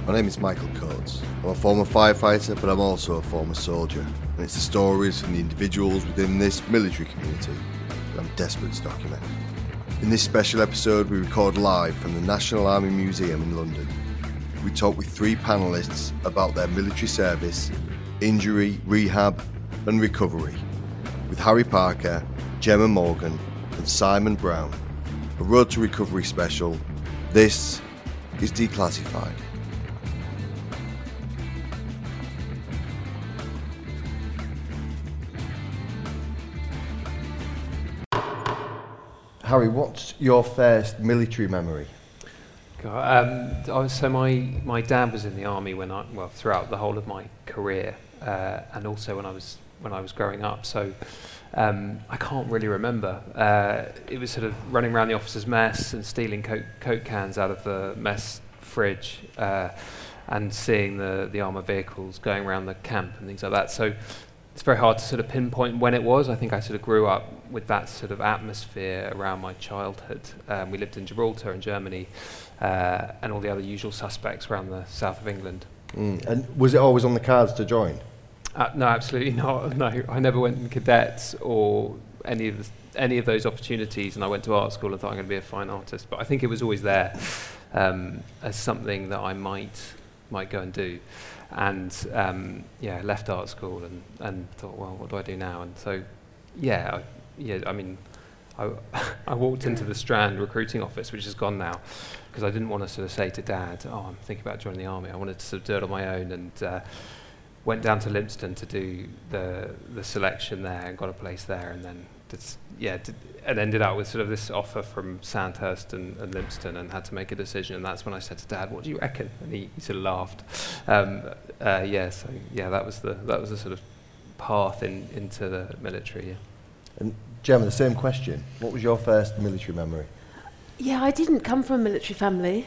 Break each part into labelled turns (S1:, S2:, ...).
S1: My name is Michael Coates. I'm a former firefighter, but I'm also a former soldier. And it's the stories from the individuals within this military community that I'm desperate to document. In this special episode, we record live from the National Army Museum in London. We talk with 3 panellists about their military service, injury, rehab, and recovery. With Harry Parker, Gemma Morgan, and Simon Brown. A Road to Recovery special. This is Declassified. Harry, what's your first military memory?
S2: So my dad was in the army throughout the whole of my career, and also when I was growing up. So I can't really remember. It was sort of running around the officers' mess and stealing Coke cans out of the mess fridge, and seeing the armoured vehicles going around the camp and things like that. So it's very hard to sort of pinpoint when it was. I think I sort of grew up with that sort of atmosphere around my childhood. We lived in Gibraltar in Germany, and all the other usual suspects around the south of England.
S1: And was it always on the cards to join?
S2: No, absolutely not. No, I never went in cadets or any of those opportunities, and I went to art school and thought I'm going to be a fine artist. But I think it was always there as something that I might go and do. And left art school and thought, well, what do I do now? And so, I walked into the Strand recruiting office, which is gone now, because I didn't want to sort of say to Dad, oh, I'm thinking about joining the army. I wanted to sort of do it on my own, and went down to Lympstone to do the selection there and got a place there, and then and ended up with sort of this offer from Sandhurst and Lympstone, and had to make a decision. And that's when I said to Dad, "What do you reckon?" And he sort of laughed. That was the sort of path into the military. Yeah.
S1: And Gemma, the same question. What was your first military memory?
S3: Yeah, I didn't come from a military family.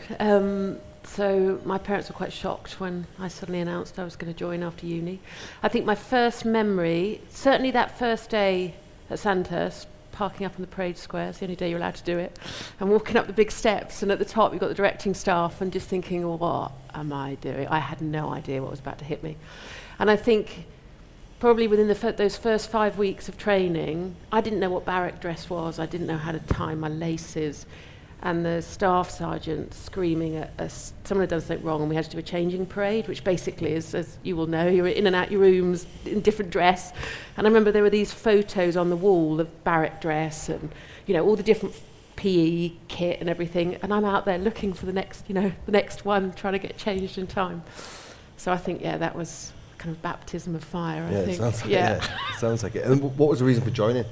S3: So my parents were quite shocked when I suddenly announced I was going to join after uni. I think my first memory, certainly that first day at Sandhurst, parking up on the parade square, it's the only day you're allowed to do it, and walking up the big steps, and at the top you've got the directing staff, and just thinking, well, what am I doing? I had no idea what was about to hit me. And I think probably within those first 5 weeks of training, I didn't know what barrack dress was, I didn't know how to tie my laces, and the staff sergeant screaming at us, someone had done something wrong, and we had to do a changing parade, which basically is, as you will know, you're in and out your rooms in different dress. And I remember there were these photos on the wall of barrack dress and, all the different PE kit and everything, and I'm out there looking for the next one, trying to get changed in time. So I think, that was kind of baptism of fire, I think.
S1: Sounds like it. And what was the reason for joining?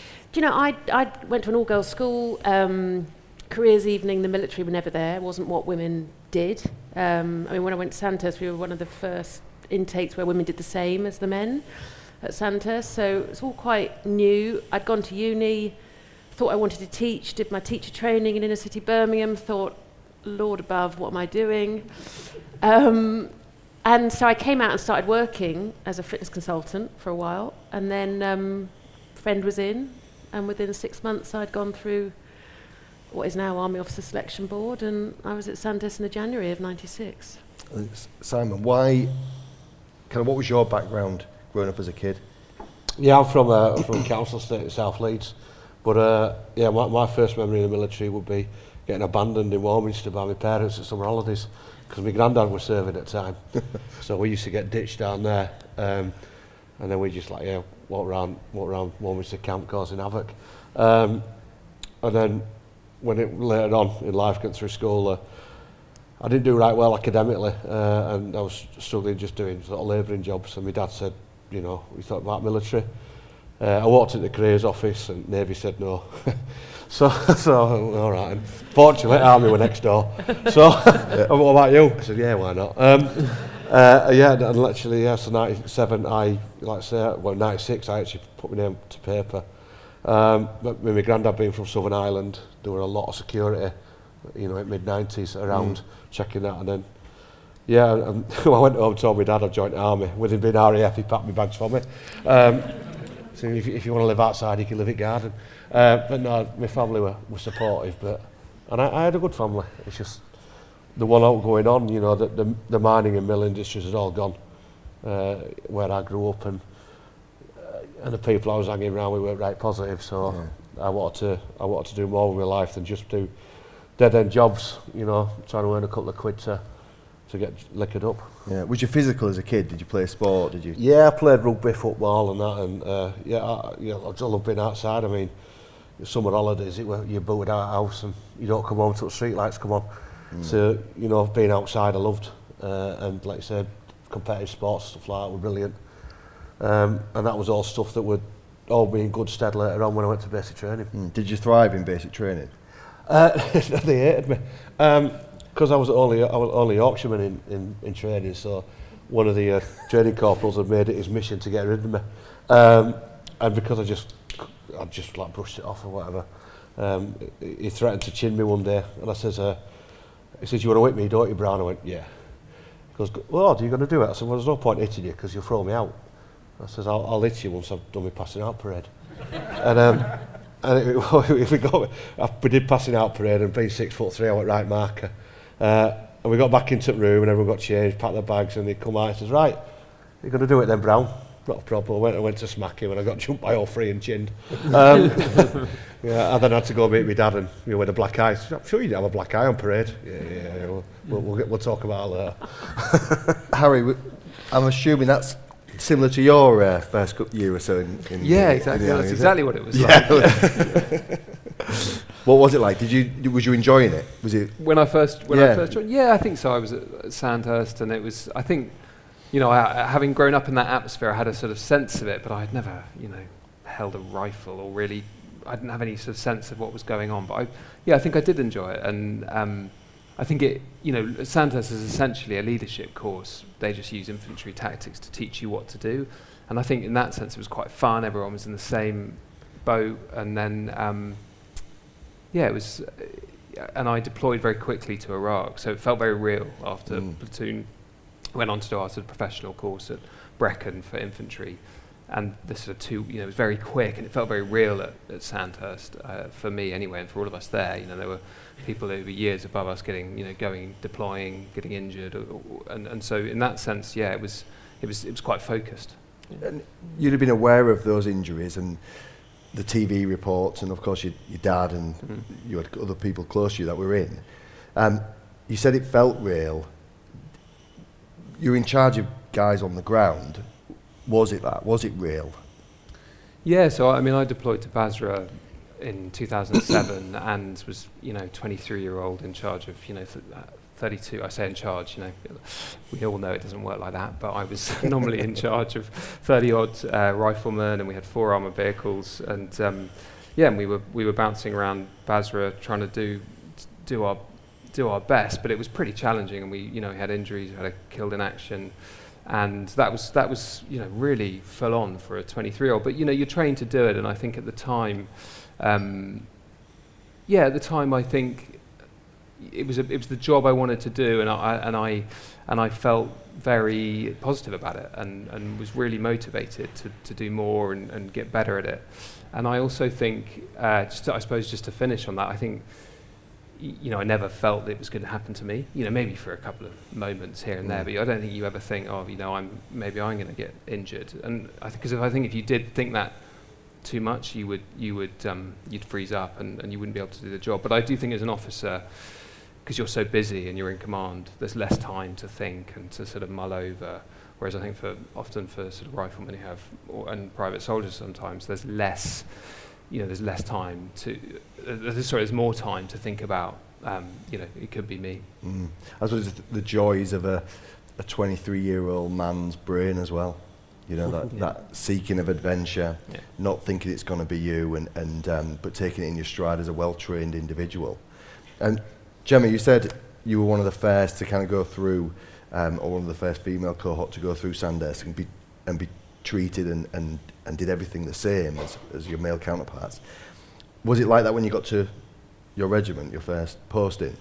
S3: I went to an all-girls school. Careers evening, the military were never there. It wasn't what women did. When I went to Sandhurst, we were one of the first intakes where women did the same as the men at Sandhurst. So it's all quite new. I'd gone to uni, thought I wanted to teach, did my teacher training in inner city Birmingham, thought, Lord above, what am I doing? And so I came out and started working as a fitness consultant for a while. And then friend was in, and within 6 months I'd gone through what is now Army Officer Selection Board, and I was at Sandhurst in the January of '96.
S1: Simon, what was your background growing up as a kid?
S4: Yeah, I'm from council estate in South Leeds, but my first memory in the military would be getting abandoned in Warminster by my parents at summer holidays, because my granddad was serving at the time. So we used to get ditched down there, and then we just walk around Warminster camp causing havoc, and then when it later on in life, got through school, I didn't do right well academically, and I was struggling just doing sort of labouring jobs. And my dad said, we thought about military. I walked into the careers office, and Navy said no. so all right. And fortunately, Army were next door. So, what about you? I said, yeah, why not? And literally, so 97, 96, I actually put my name to paper. But with my granddad being from Southern Ireland, there were a lot of security, in mid-90s around checking that. And then, I went home and told my dad I joined the army. With him being RAF, he packed my bags for me. So if you want to live outside, you can live at garden. But no, my family were supportive, and I had a good family. It's just there wasn't going on. You know, the mining and mill industries had all gone where I grew up, and the people I was hanging around with weren't right positive. So I wanted to do more with my life than just do dead-end jobs. You know, trying to earn a couple of quid to get liquored up.
S1: Yeah. Was you physical as a kid? Did you play sport? Did you?
S4: Yeah, I played rugby, football, and that, and I just love being outside. I mean, summer holidays, you're booted out of the house and you don't come home till the street lights come on. So, you know, being outside I loved, and like I said, competitive sports, stuff like that were brilliant. And that was all stuff that would all be in good stead later on when I went to basic training.
S1: Did you thrive in basic training?
S4: They hated me. Because I was only Yorkshireman in training, so one of the training corporals had made it his mission to get rid of me. And because I just like brushed it off or whatever, he threatened to chin me one day, and I says, he says, "You want to whip me, don't you, Brown?" I went, "Yeah." He goes, "Well, are you going to do it?" I said, "Well, there's no point hitting you because you'll throw me out." I says, I'll hit you once I've done my passing out parade. We did passing out parade, and being 6'3", I went right marker. And we got back into the room and everyone got changed, packed their bags, and they come out and says, "Right, you're going to do it then, Brown?" Not a problem. I went to smack him and I got jumped by all three and chinned. Yeah, I then had to go meet my dad, and with a black eye. "I'm sure you didn't have a black eye on parade." Yeah, we'll talk about that later.
S1: Harry, I'm assuming that's similar to your first year or so in
S2: exactly.
S1: That's
S2: exactly what it was like.
S1: What was it like? Was you enjoying it? Was it
S2: when I first joined? Yeah, I think so. I was at Sandhurst, and it was. I think, you know, having grown up in that atmosphere, I had a sort of sense of it, but I had never, you know, held a rifle or really. I didn't have any sort of sense of what was going on. But I think I did enjoy it, and I think it. You know, Sandhurst is essentially a leadership course. They just use infantry tactics to teach you what to do, and I think in that sense it was quite fun. Everyone was in the same boat, and then. It was, and I deployed very quickly to Iraq, so it felt very real after platoon. Went on to do our sort of professional course at Brecon for infantry, and the sort of it was very quick, and it felt very real at Sandhurst, for me anyway, and for all of us there. You know, there were people over years above us going, deploying, getting injured, and so in that sense, it was quite focused. Yeah.
S1: And you'd have been aware of those injuries and the TV reports, and of course your dad, and you had other people close to you that were in. You said it felt real. You were in charge of guys on the ground. Was it that? Was it real?
S2: Yeah, so I mean, I deployed to Basra in 2007 and was, 23-year-old in charge of, 32, I say in charge, we all know it doesn't work like that, but I was normally in charge of 30-odd riflemen, and we had 4 armoured vehicles, and and we were bouncing around Basra trying to do our best, but it was pretty challenging, and we had injuries, we had a killed in action, and that was really full on for a 23-year-old, but you're trained to do it, and I think at the time, I think it was the job I wanted to do, and I felt very positive about it, and was really motivated to do more and get better at it. And I also think, just to finish on that, I think, I never felt it was going to happen to me. Maybe for a couple of moments here and there, but I don't think you ever think, I'm going to get injured. And I think, if you did think that too much, you'd freeze up and you wouldn't be able to do the job. But I do think as an officer, because you're so busy and you're in command, there's less time to think and to sort of mull over. Whereas I think often for sort of riflemen and private soldiers sometimes, there's less, there's less time there's more time to think about, it could be me.
S1: I suppose the joys of a 23-year-old man's brain as well. That seeking of adventure, not thinking it's going to be you, and but taking it in your stride as a well-trained individual. And Gemma, you said you were one of the first to kind of go through, or one of the first female cohort to go through Sandhurst and be treated and did everything the same as your male counterparts. Was it like that when you got to your regiment, your first posting?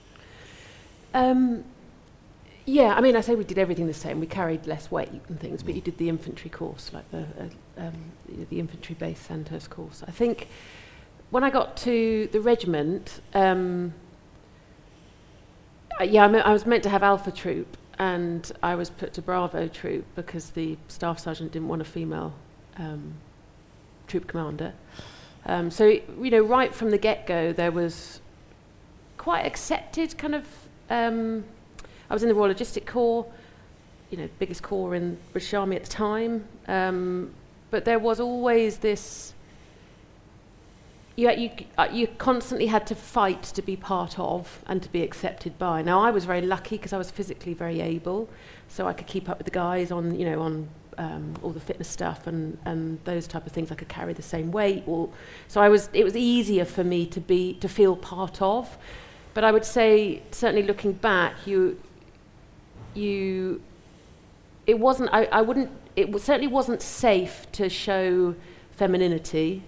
S3: Yeah, I mean, I say we did everything the same. We carried less weight and things, but you did the infantry course, like the infantry base Sandhurst course. I think when I got to the regiment, Yeah, I was meant to have Alpha Troop, and I was put to Bravo Troop because the staff sergeant didn't want a female troop commander. So, you know, right from the get-go, there was quite accepted kind of... I was in the Royal Logistic Corps, you know, biggest corps in the British Army at the time. But there was always this... You constantly had to fight to be part of and to be accepted by. Now, I was very lucky because I was physically very able, so I could keep up with the guys on, you know, on all the fitness stuff and those type of things. I could carry the same weight. So it was easier for me to feel part of. But I would say, certainly looking back, it certainly wasn't safe to show femininity.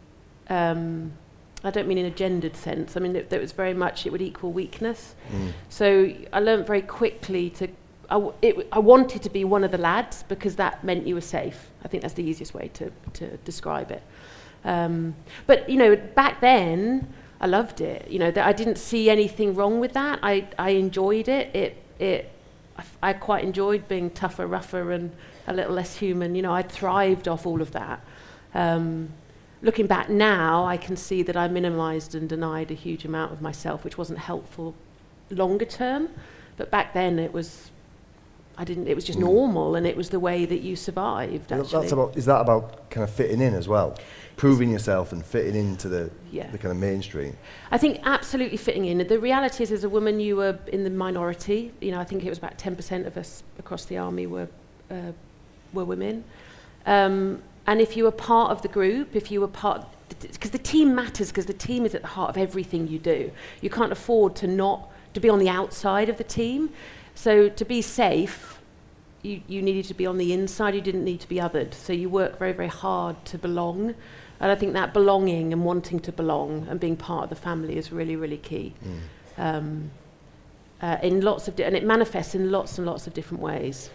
S3: I don't mean in a gendered sense. I mean, it was very much, it would equal weakness. So I learned very quickly I wanted to be one of the lads because that meant you were safe. I think that's the easiest way to describe it. But, you know, back then, I loved it. You know, I didn't see anything wrong with that. I enjoyed it. I quite enjoyed being tougher, rougher, and a little less human. You know, I thrived off all of that. Looking back now, I can see that I minimised and denied a huge amount of myself, which wasn't helpful longer term. But back then, it was just normal, and it was the way that you survived, actually.
S5: Is that about kind of fitting in as well? Proving yourself and fitting into the kind of mainstream? I
S3: think absolutely fitting in. The reality is, as a woman, you were in the minority. You know, I think it was about 10% of us across the army were women. And if you were part of the group, because the team matters, because the team is at the heart of everything you do. You can't afford to be on the outside of the team. So to be safe, you needed to be on the inside. You didn't need to be othered. So you work very, very hard to belong. And I think that belonging and wanting to belong and being part of the family is really, really key. In lots of and it manifests in lots and lots of different ways.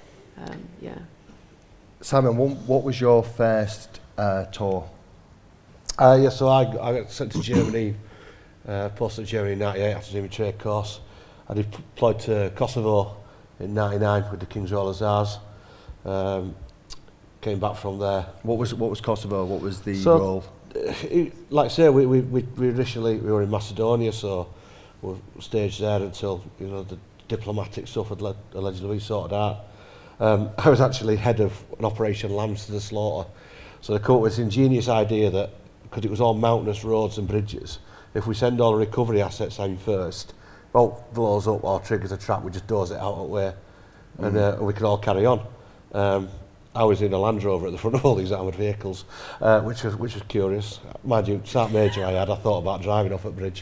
S5: Simon, what was your first tour?
S4: So I got sent to Germany, posted to Germany in 98 after doing my trade course. I deployed to Kosovo in 99 with the King's Royal Hussars. Came back from there.
S5: What was Kosovo? What was the role?
S4: Like I say, we initially were in Macedonia, so we were staged there until, you know, the diplomatic stuff had allegedly been sorted out. I was actually head of an operation Lambs to the Slaughter. So they came up with this ingenious idea that, because it was all mountainous roads and bridges, if we send all the recovery assets in first, well, blows up or triggers a trap, we just doze it out of the way, and we could all carry on. I was in a Land Rover at the front of all these armoured vehicles, which was curious. Mind you, Sergeant Major I thought about driving off at bridge.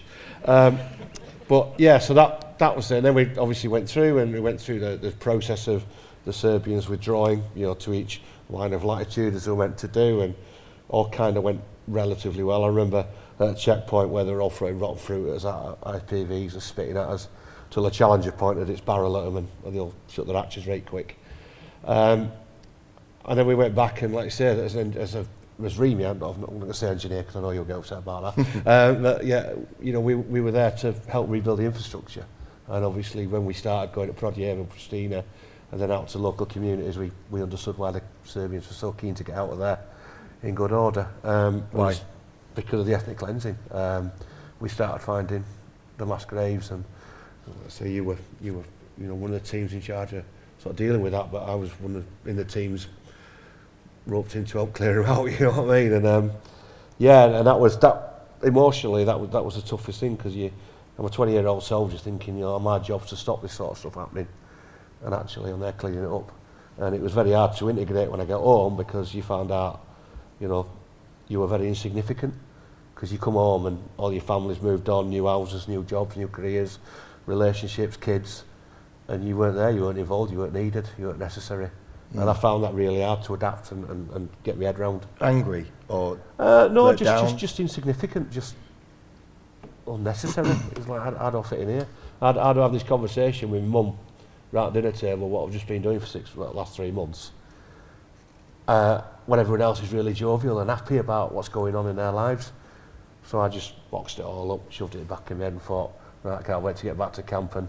S4: But yeah, so that was it. And then we obviously went through the process of the Serbians withdrawing, you know, to each line of latitude as we were meant to do, and all kind of went relatively well. I remember at a checkpoint where they were all throwing rotten fruit at us, IPVs, and spitting at us, till the Challenger pointed its barrel at them, and they all shut their hatches right quick. And then we went back, and like I say, as Remy, I'm not going to say engineer because I know you'll get upset about that. But yeah, you know, we were there to help rebuild the infrastructure, and obviously when we started going to Prodjeva and Pristina, and then out to local communities, we understood why the Serbians were so keen to get out of there in good order. Why? Because of the ethnic cleansing. We started finding the mass graves, and so you were one of the teams in charge of sort of dealing with that, but I was in the teams roped in to help clear them out. You know what I mean? And and that was emotionally that was the toughest thing, because I'm a 20-year-old soldier thinking, you know, my job's to stop this sort of stuff happening. And actually I'm there cleaning it up, and it was very hard to integrate when I got home, because you found out, you know, you were very insignificant, because you come home and all your family's moved on, new houses, new jobs, new careers, relationships, kids, and you weren't there, you weren't involved, you weren't needed, you weren't necessary. And I found that really hard to adapt and get my head round.
S5: Angry or
S4: no, just insignificant, just unnecessary. It's like, I don't fit in here. I'd have this conversation with Mum right at dinner table, what I've just been doing for the last 3 months, when everyone else is really jovial and happy about what's going on in their lives. So I just boxed it all up, shoved it back in my head, and thought, right, I can't wait to get back to camp and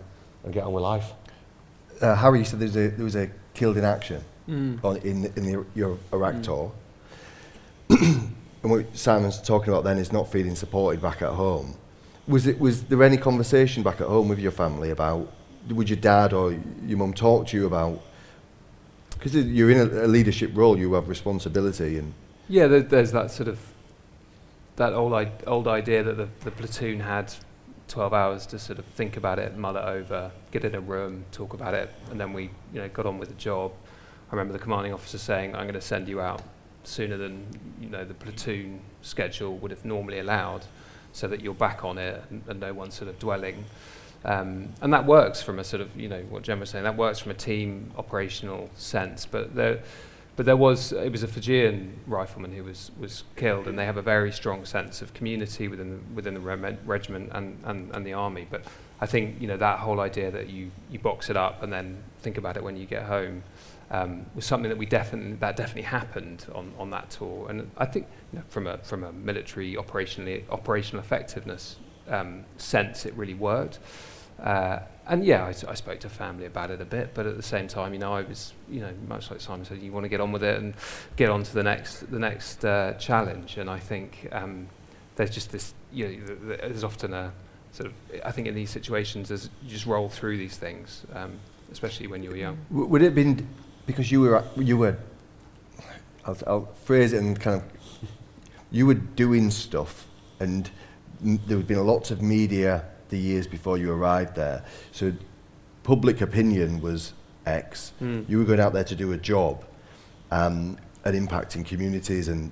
S4: get on with life.
S5: Harry, you said there was a killed in action in your Iraq tour. And what Simon's talking about then is not feeling supported back at home. Was there any conversation back at home with your family about, would your dad or your mum talk to you about, because you're in a leadership role, you have responsibility and...
S2: Yeah, there's that sort of, that old idea that the platoon had 12 hours to sort of think about it, mull it over, get in a room, talk about it, and then we got on with the job. I remember the commanding officer saying, I'm going to send you out sooner than the platoon schedule would have normally allowed, so that you're back on it and no one's sort of dwelling. And that works from a sort of, what Jen was saying, that works from a team operational sense. But it was a Fijian rifleman who was killed, and they have a very strong sense of community within the regiment and the army. But I think that whole idea that you box it up and then think about it when you get home was something that definitely happened on that tour. And I think from a military operational effectiveness sense, it really worked. And yeah, I spoke to family about it a bit, but at the same time, I was, much like Simon said, you want to get on with it and get on to the next challenge. And I think there's just this, there's often a sort of, I think in these situations, you just roll through these things, especially when you were young.
S5: Would it have been because you were, I'll phrase it and kind of, you were doing stuff, and there had been lots of media the years before you arrived there, so public opinion was X. You were going out there to do a job, and impacting communities and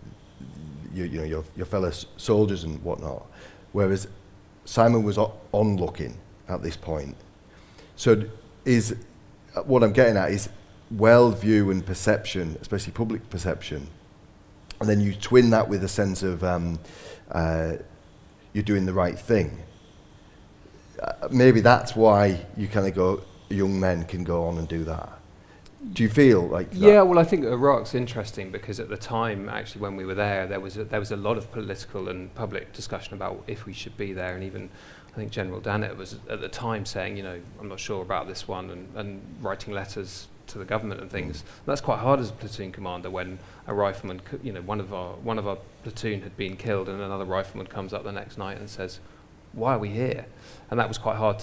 S5: your fellow soldiers and whatnot. Whereas Simon was onlooking at this point. So what I'm getting at is world view and perception, especially public perception, and then you twin that with a sense of you're doing the right thing. Maybe that's why you kind of go, young men can go on and do that. Do you feel like that?
S2: Yeah, well, I think Iraq's interesting because at the time, actually, when we were there was a lot of political and public discussion about if we should be there, and even I think General Dannett was at the time saying, I'm not sure about this one, and writing letters to the government and things. And that's quite hard as a platoon commander when a rifleman, one of our platoon had been killed, and another rifleman comes up the next night and says, why are we here? And that was quite hard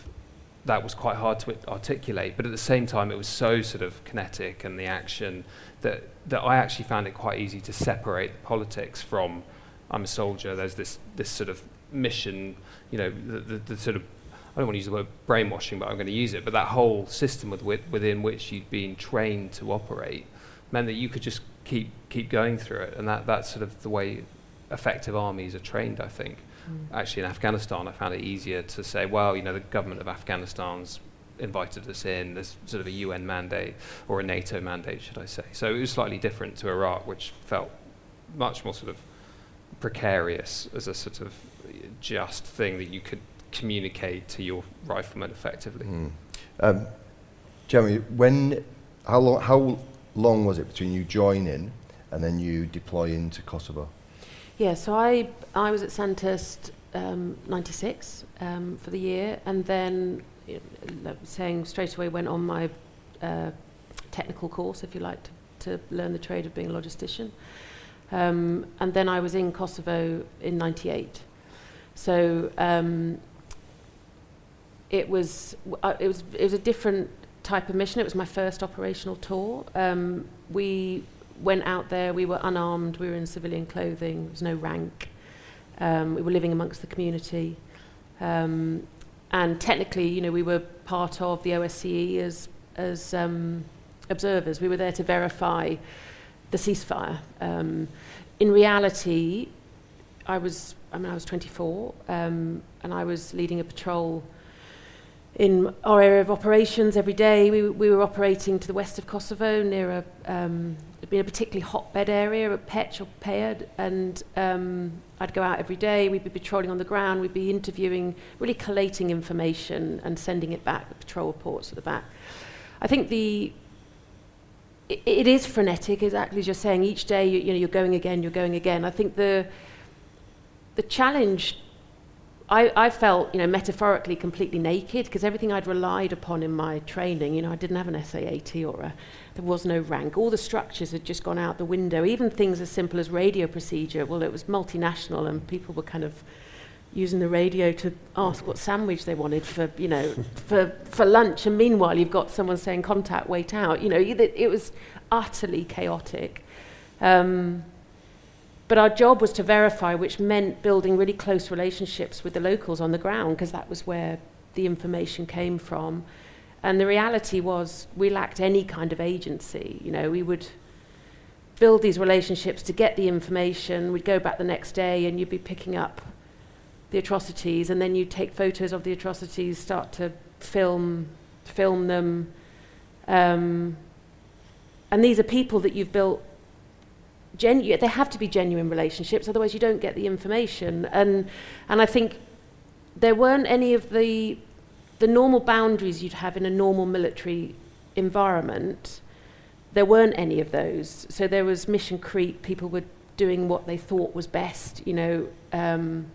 S2: to articulate, but at the same time it was so sort of kinetic, and the action that I actually found it quite easy to separate the politics from, I'm a soldier, there's this sort of mission, the sort of, I don't want to use the word brainwashing, but I'm going to use it, but that whole system within which you'd been trained to operate meant that you could just keep going through it, and that's sort of the way effective armies are trained, I think. Actually, in Afghanistan, I found it easier to say, well, the government of Afghanistan's invited us in. There's sort of a UN mandate, or a NATO mandate, should I say. So it was slightly different to Iraq, which felt much more sort of precarious as a sort of just thing that you could communicate to your riflemen effectively.
S5: Jeremy, how long was it between you joining and then you deploy into Kosovo?
S3: Yeah, so I was at Sandhurst 96 for the year, and then saying straight away went on my technical course, if you like, to learn the trade of being a logistician. And then I was in Kosovo in 98. So it was a different type of mission. It was my first operational tour. We went out there, we were unarmed, we were in civilian clothing, there was no rank. We were living amongst the community. And technically, we were part of the OSCE as observers. We were there to verify the ceasefire. In reality, I was 24, and I was leading a patrol in our area of operations every day. We were operating to the west of Kosovo near it'd been a particularly hotbed area at Pech or Payad, and I'd go out every day. We'd be patrolling on the ground. We'd be interviewing, really collating information and sending it back, the patrol reports at the back. I think it is frenetic, exactly as you're saying. Each day, you're going again, you're going again. I think the challenge I felt, metaphorically completely naked, because everything I'd relied upon in my training, I didn't have an SAAT there was no rank. All the structures had just gone out the window. Even things as simple as radio procedure. Well, it was multinational, and people were kind of using the radio to ask what sandwich they wanted for lunch. And meanwhile, you've got someone saying, "Contact, wait out." It was utterly chaotic. But our job was to verify, which meant building really close relationships with the locals on the ground, because that was where the information came from. And the reality was we lacked any kind of agency. We would build these relationships to get the information. We'd go back the next day and you'd be picking up the atrocities, and then you'd take photos of the atrocities, start to film them. And these are people that you've built. They have to be genuine relationships, otherwise you don't get the information. And I think there weren't any of the normal boundaries you'd have in a normal military environment. There weren't any of those. So there was mission creep. People were doing what they thought was best, when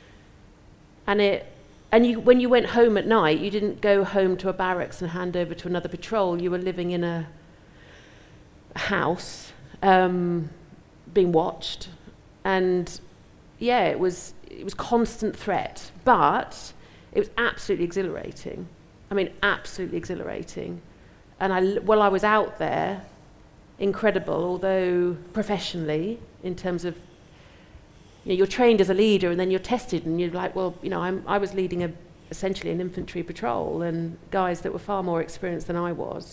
S3: you went home at night, you didn't go home to a barracks and hand over to another patrol. You were living in a house, being watched, and it was constant threat, but it was absolutely exhilarating. I mean, absolutely exhilarating. And while I was out there, incredible, although professionally, in terms of, you're trained as a leader and then you're tested and you're like, well, I was leading essentially an infantry patrol, and guys that were far more experienced than I was.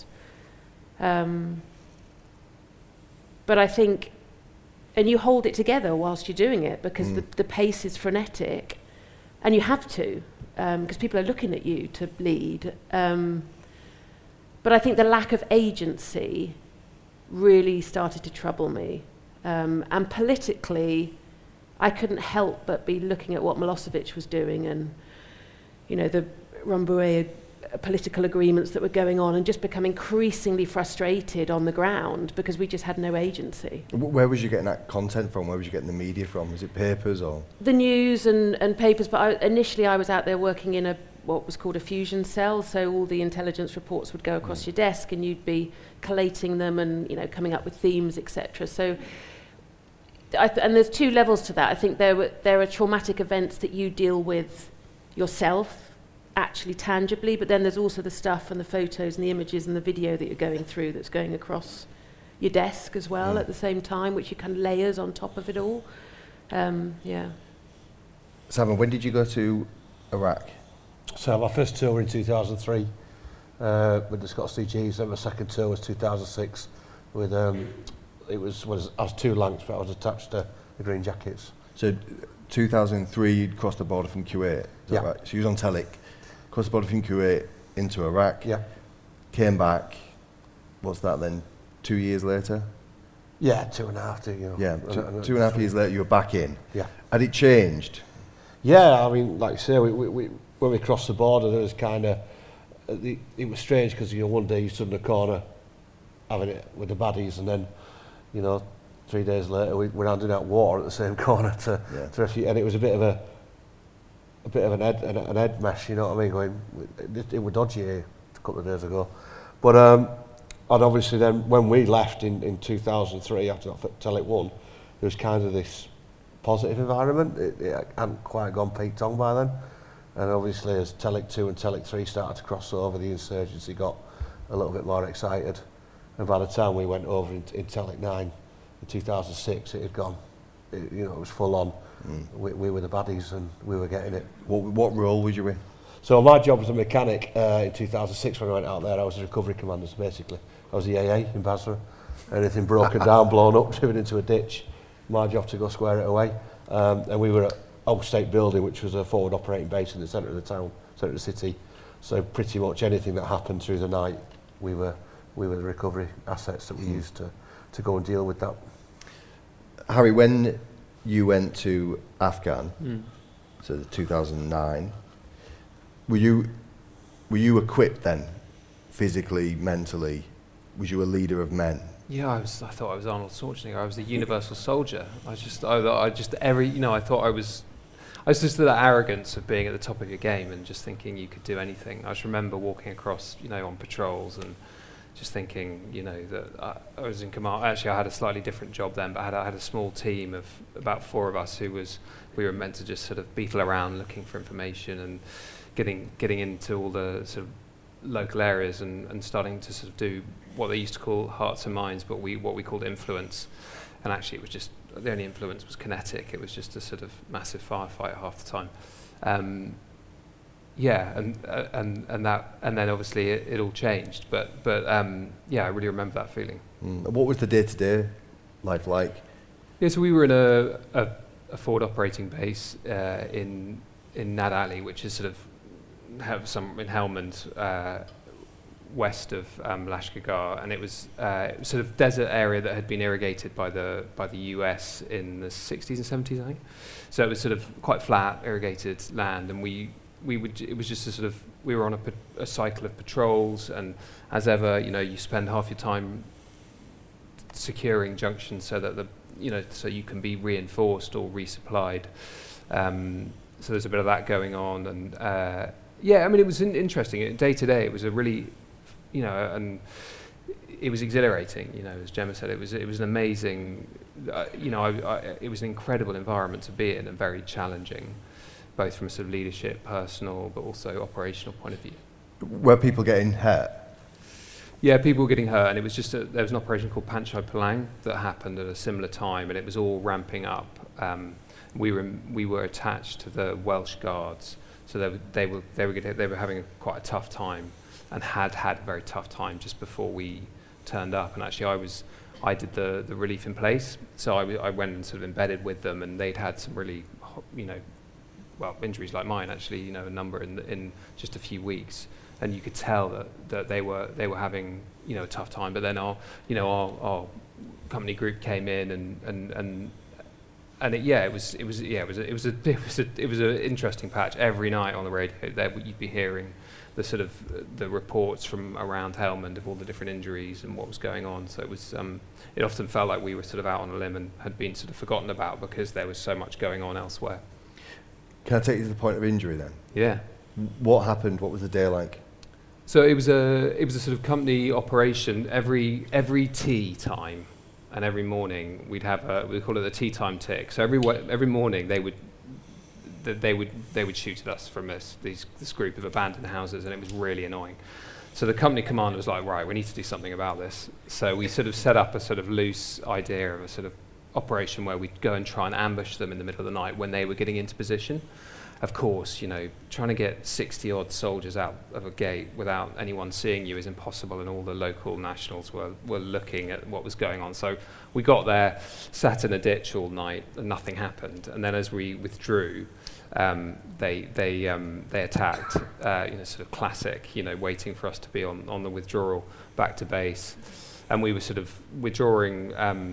S3: But I think, and you hold it together whilst you're doing it, because the pace is frenetic, and you have to, because people are looking at you to lead. But I think the lack of agency really started to trouble me. And politically, I couldn't help but be looking at what Milosevic was doing, and, the Rambouillet political agreements that were going on, and just become increasingly frustrated on the ground because we just had no agency.
S5: Where was you getting that content from? Where was you getting the media from? Was it papers or?
S3: The news and papers, but initially I was out there working in what was called a fusion cell, so all the intelligence reports would go across your desk and you'd be collating them and coming up with themes, etc. So, and there's two levels to that. I think there are traumatic events that you deal with yourself, actually tangibly, but then there's also the stuff and the photos and the images and the video that you're going through that's going across your desk as well at the same time, which you kind of layers on top of it all.
S5: Simon, when did you go to Iraq?
S4: So my first tour in 2003 with the Scots DGs, then my second tour was 2006 with, I was 2 Lancs, but I was attached to the Green Jackets.
S5: So 2003 you'd crossed the border from Kuwait, is that right? So you was on Telic, crossed the border from Kuwait into Iraq, came back, what's that then, 2 years later?
S4: Yeah, 2.5,
S5: Yeah, 2.5 years later you were back in.
S4: Yeah.
S5: Had it changed?
S4: Yeah, I mean, like you say, we when we crossed the border, there was kind of, it was strange because one day you stood in the corner having it with the baddies, and then, 3 days later we're handing out water at the same corner to refugees, and it was a bit of an head mesh, you know what I mean? Going, it was dodgy here a couple of days ago, but and obviously then when we left in 2003 after that Telic 1, there was kind of this positive environment. It hadn't quite gone peak tongue by then. And obviously as Telic 2 and Telic 3 started to cross over, the insurgency got a little bit more excited. And by the time we went over in Telic 9 in 2006, it had gone, it was full on. We were the baddies and we were getting it.
S5: What role was you in?
S4: So my job as a mechanic in 2006 when I went out there, I was a recovery commander basically. I was the AA in Basra. Anything broken down, blown up, driven into a ditch. My job to go square it away. And we were at Old State Building, which was a forward operating base in the centre of the town, centre of the city. So pretty much anything that happened through the night, we were the recovery assets that we used to go and deal with that.
S5: Harry, when you went to Afghan, so 2009, were you equipped then, physically, mentally? Was you a leader of men?
S2: Yeah, I thought I was Arnold Schwarzenegger. I was the universal soldier. I thought I was just that arrogance of being at the top of your game and just thinking you could do anything. I just remember walking across, on patrols and just thinking, that I was in command. Actually, I had a slightly different job then, but I had a small team of about 4 of us we were meant to just sort of beetle around looking for information and getting into all the sort of local areas and starting to sort of do what they used to call hearts and minds, but what we called influence. And actually, it was just the only influence was kinetic. It was just a sort of massive firefight half the time. And then obviously it all changed. But I really remember that feeling.
S5: What was the day-to-day life like?
S2: Yeah, so we were in a forward operating base in Nad Ali, which is sort of in Helmand, west of Lashkar, and it was sort of desert area that had been irrigated by the US in the 60s and 70s, I think. So it was sort of quite flat, irrigated land, and it was just we were on a cycle of patrols, and as ever, you spend half your time securing junctions so that so you can be reinforced or resupplied. So there's a bit of that going on, and it was interesting. Day to day, it was a really, and it was exhilarating. As Gemma said, it was an amazing, it was an incredible environment to be in and very challenging, both from a sort of leadership, personal, but also operational point of view.
S5: Were people getting hurt?
S2: Yeah, people were getting hurt, and it was just there was an operation called Panchai Palang that happened at a similar time, and it was all ramping up. We were attached to the Welsh Guards, so they were having quite a tough time, and had a very tough time just before we turned up. And actually, I did the relief in place, so I went and sort of embedded with them, and they'd had some really, injuries like mine actually, a number in just a few weeks. And you could tell that they were having a tough time. But then our company group came in and it was an interesting patch. Every night on the radio you'd be hearing the sort of the reports from around Helmand of all the different injuries and what was going on. So it was it often felt like we were sort of out on a limb and had been sort of forgotten about because there was so much going on elsewhere.
S5: Can I take you to the point of injury then?
S2: Yeah.
S5: What happened? What was the day like?
S2: So it was a sort of company operation. Every tea time and every morning we call it the tea time tick. So every morning they would shoot at us from this group of abandoned houses, and it was really annoying. So the company commander was like, right, we need to do something about this. So we sort of set up a sort of loose idea of a sort of operation where we'd go and try and ambush them in the middle of the night when they were getting into position. Of course, trying to get 60 odd soldiers out of a gate without anyone seeing you is impossible, and all the local nationals were looking at what was going on. So we got there, sat in a ditch all night, and nothing happened. And then as we withdrew, they attacked, sort of classic, waiting for us to be on the withdrawal back to base. And we were sort of withdrawing,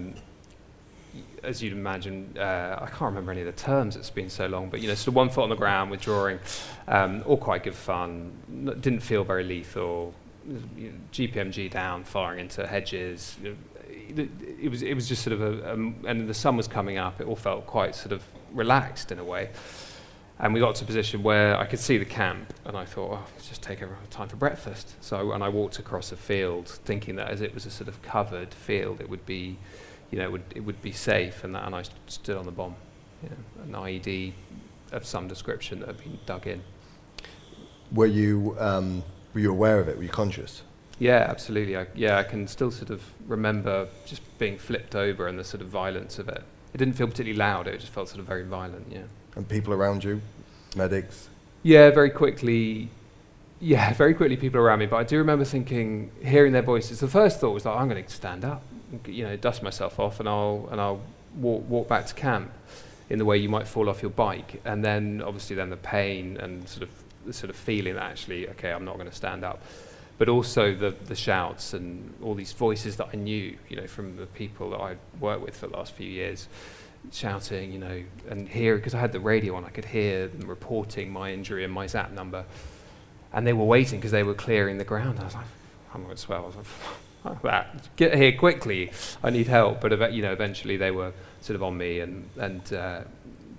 S2: as you'd imagine, I can't remember any of the terms, it's been so long, but sort of 1 foot on the ground, withdrawing, all quite good fun, didn't feel very lethal, GPMG down, firing into hedges. It was just sort of and the sun was coming up, it all felt quite sort of relaxed in a way. And we got to a position where I could see the camp, and I thought, let's just take time for breakfast. So, and I walked across a field, thinking that as it was a sort of covered field, it would be, it would be safe, and I stood on the bomb, an IED of some description that had been dug in.
S5: Were you aware of it? Were you conscious?
S2: Yeah, absolutely. I can still sort of remember just being flipped over and the sort of violence of it. It didn't feel particularly loud. It just felt sort of very violent. Yeah.
S5: And people around you, medics.
S2: Yeah, very quickly people around me. But I do remember hearing their voices. The first thought was like, I'm going to stand up, dust myself off, and I'll walk back to camp in the way you might fall off your bike. And then obviously the pain and the sort of feeling that actually, okay, I'm not going to stand up. But also the shouts and all these voices that I knew, from the people that I'd worked with for the last few years, shouting, and hear, because I had the radio on, I could hear them reporting my injury and my ZAP number. And they were waiting because they were clearing the ground. I was like, I'm going to swell. I was like, that. Get here quickly. I need help. But eventually they were sort of on me and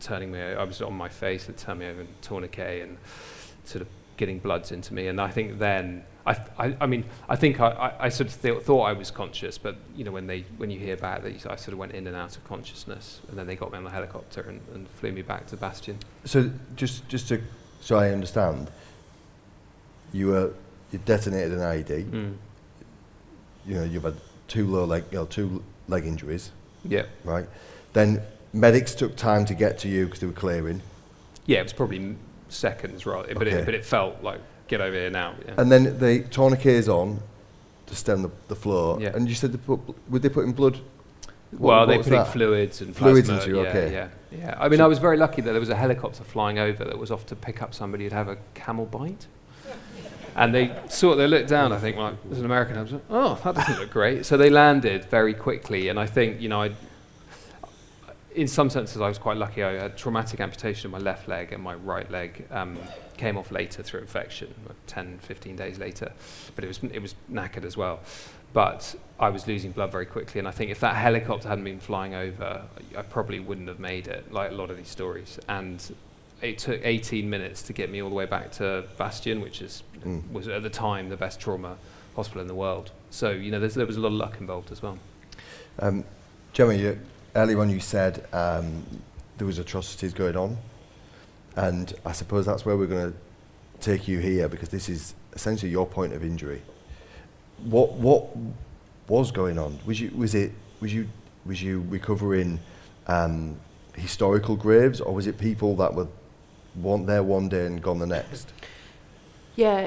S2: turning me. I was on my face. They turned me over in tourniquet and sort of getting bloods into me. And I think then I think I sort of thought I was conscious, but you know when you hear about it, I sort of went in and out of consciousness, and then they got me on the helicopter and flew me back to Bastion.
S5: So just to so I understand, you detonated an IED.
S2: Mm.
S5: You know, you've had two leg injuries.
S2: Yeah.
S5: Right. Then medics took time to get to you because they were clearing.
S2: Yeah, it was probably seconds, right? But
S5: Okay.
S2: it felt like, get over here now. Yeah.
S5: And then they tourniquets on to stem the flow.
S2: Yeah.
S5: And you said would they put in blood?
S2: Well, they
S5: was
S2: put in
S5: that?
S2: fluids and
S5: Fluids
S2: plasma.
S5: into you,
S2: Yeah,
S5: okay.
S2: yeah. I mean, I was very lucky that there was a helicopter flying over that was off to pick up somebody who'd have a camel bite. And they looked down, I think, like, there's an American. I was like, oh, that doesn't look great. So they landed very quickly, and I think, you know, in some senses I was quite lucky. I had traumatic amputation of my left leg, and my right leg came off later through infection, 10, 15 days later. But it was knackered as well. But I was losing blood very quickly, and I think if that helicopter hadn't been flying over, I probably wouldn't have made it, like a lot of these stories. And it took 18 minutes to get me all the way back to Bastion, which was at the time the best trauma hospital in the world. So, you know, there was a lot of luck involved as well.
S5: Gemma, earlier on you said there was atrocities going on, and I suppose that's where we're going to take you here, because this is essentially your point of injury. What was going on? Was you recovering historical graves, or was it people that were there one day and gone the next?
S3: Yeah,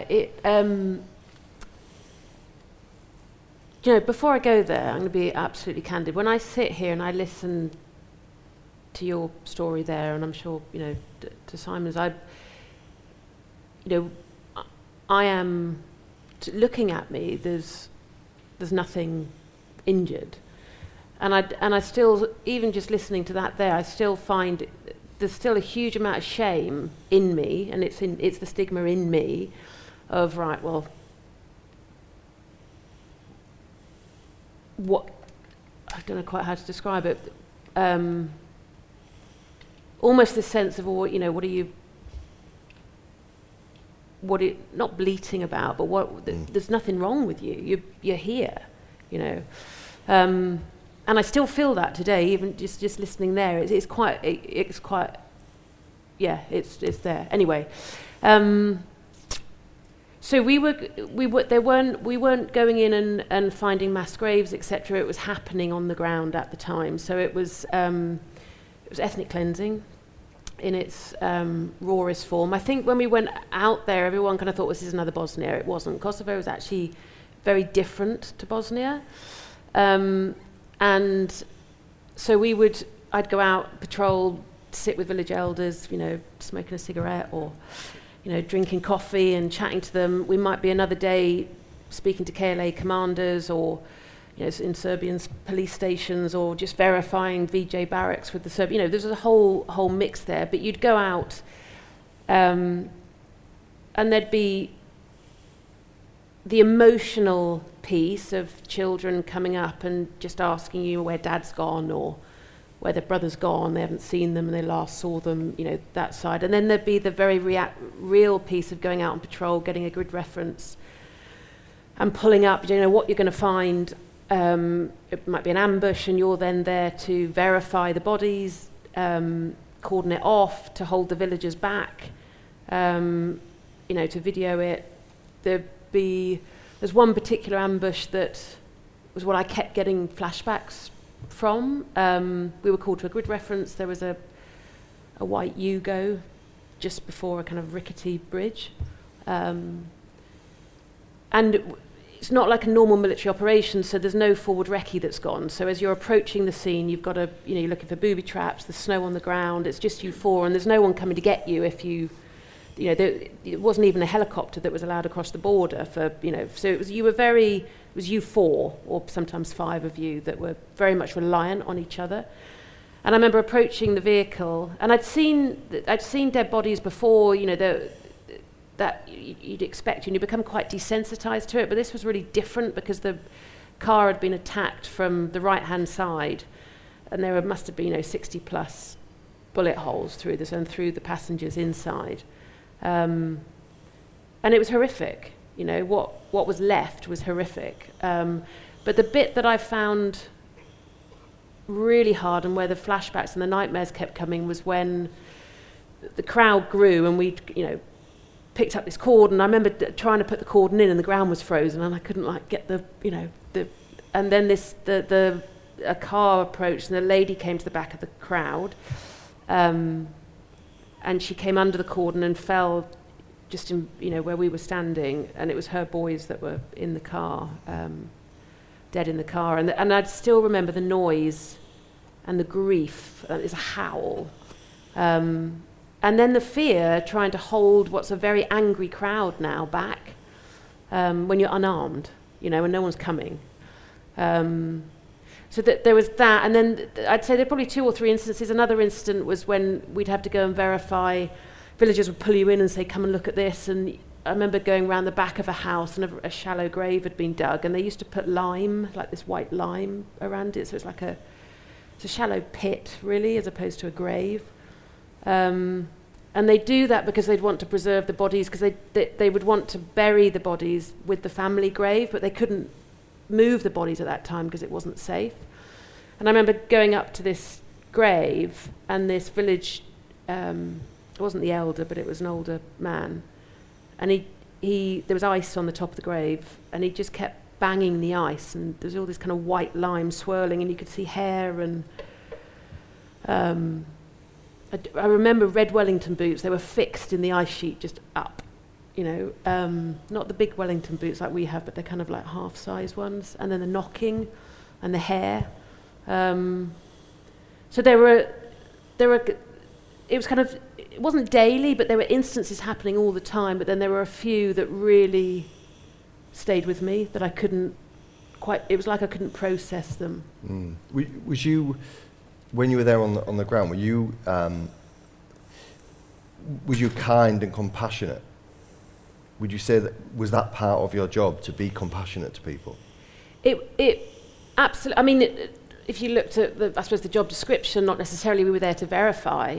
S3: you know, before I go there, I'm going to be absolutely candid. When I sit here and I listen to your story there, and I'm sure, you know, to Simon's, I am looking at me. There's nothing injured, and I still, even just listening to that there, I still find there's still a huge amount of shame in me, and it's the stigma in me of, right, well, what, I don't know quite how to describe it, almost this sense of, well, you know, what are you not bleating about, but there's nothing wrong with you. You're here, you know. And I still feel that today, even just listening there. It's quite, yeah, it's there. Anyway, so we weren't going in and finding mass graves, etc. It was happening on the ground at the time. So it was ethnic cleansing in its rawest form. I think when we went out there, everyone kind of thought this is another Bosnia. It wasn't. Kosovo was actually very different to Bosnia. And so I'd go out, patrol, sit with village elders, you know, smoking a cigarette or, you know, drinking coffee and chatting to them. We might be another day speaking to KLA commanders or, you know, in Serbian police stations, or just verifying VJ barracks with the Serbian. You know, there's a whole mix there. But you'd go out, and there'd be the emotional piece of children coming up and just asking you where dad's gone or where their brother's gone. They haven't seen them and they last saw them, you know, that side. And then there'd be the very real piece of going out on patrol, getting a grid reference and pulling up, you know, what you're going to find. It might be an ambush, and you're then there to verify the bodies, cordon it off, to hold the villagers back, you know, to video it. There's one particular ambush that was what I kept getting flashbacks from. We were called to a grid reference. There was a white Yugo just before a kind of rickety bridge. And it's not like a normal military operation, so there's no forward recce that's gone. So as you're approaching the scene, you've got to, you know, you're looking for booby traps, there's snow on the ground, it's just you four, and there's no one coming to get you if you know, it wasn't even a helicopter that was allowed across the border for, you know, so it was you four, or sometimes five of you, that were very much reliant on each other. And I remember approaching the vehicle, and I'd seen dead bodies before, you know, that you'd expect, and you become quite desensitized to it, but this was really different because the car had been attacked from the right-hand side, and there must have been, you know, 60 plus bullet holes through this and through the passengers inside. And it was horrific. You know, what was left was horrific. But the bit that I found really hard and where the flashbacks and the nightmares kept coming was when the crowd grew and we, picked up this cord, and I remember trying to put the cordon in and the ground was frozen and I couldn't get and then a car approached and the lady came to the back of the crowd, and she came under the cordon and fell just in, where we were standing, and it was her boys that were in the car, dead in the car, and I still remember the noise and the grief. It's a howl, and then the fear trying to hold what's a very angry crowd now back, when you're unarmed, and no one's coming. So that there was that, and then I'd say there were probably 2 or 3 instances. Another incident was when we'd have to go and verify. Villagers would pull you in and say, come and look at this. And I remember going around the back of a house and a shallow grave had been dug, and they used to put lime, like this white lime, around it. So it's it's a shallow pit, really, as opposed to a grave. And they do that because they'd want to preserve the bodies, because they would want to bury the bodies with the family grave, but they couldn't move the bodies at that time because it wasn't safe. And I remember going up to this grave, and this village, it wasn't the elder, but it was an older man, and there was ice on the top of the grave, and he just kept banging the ice, and there was all this kind of white lime swirling, and you could see hair, and I remember red Wellington boots. They were fixed in the ice sheet just up, not the big Wellington boots like we have, but they're kind of like half-size ones, and then the knocking and the hair. So there were it was kind of, it wasn't daily, but there were instances happening all the time, but then there were a few that really stayed with me that I couldn't quite, it was like I couldn't process them.
S5: Was you, when you were there on the ground, were you kind and compassionate? Would you say was that part of your job, to be compassionate to people?
S3: It absolutely, I mean, if you looked at I suppose the job description, not necessarily we were there to verify,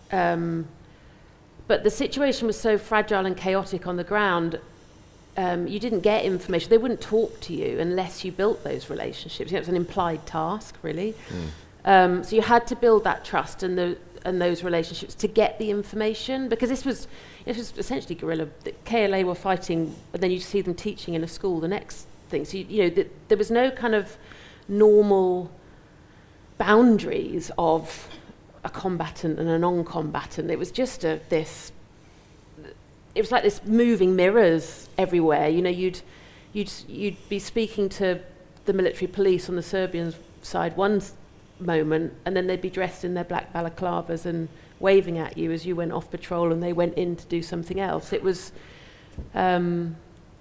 S3: but the situation was so fragile and chaotic on the ground, you didn't get information. They wouldn't talk to you unless you built those relationships. It was an implied task, really. So you had to build that trust and those relationships to get the information, because this was essentially guerrilla. The KLA were fighting, and then you see them teaching in a school the next thing. So there was no kind of normal boundaries of a combatant and a non-combatant. It was just it was like this moving mirrors everywhere. You'd be speaking to the military police on the Serbian side one moment, and then they'd be dressed in their black balaclavas and waving at you as you went off patrol and they went in to do something else. It was it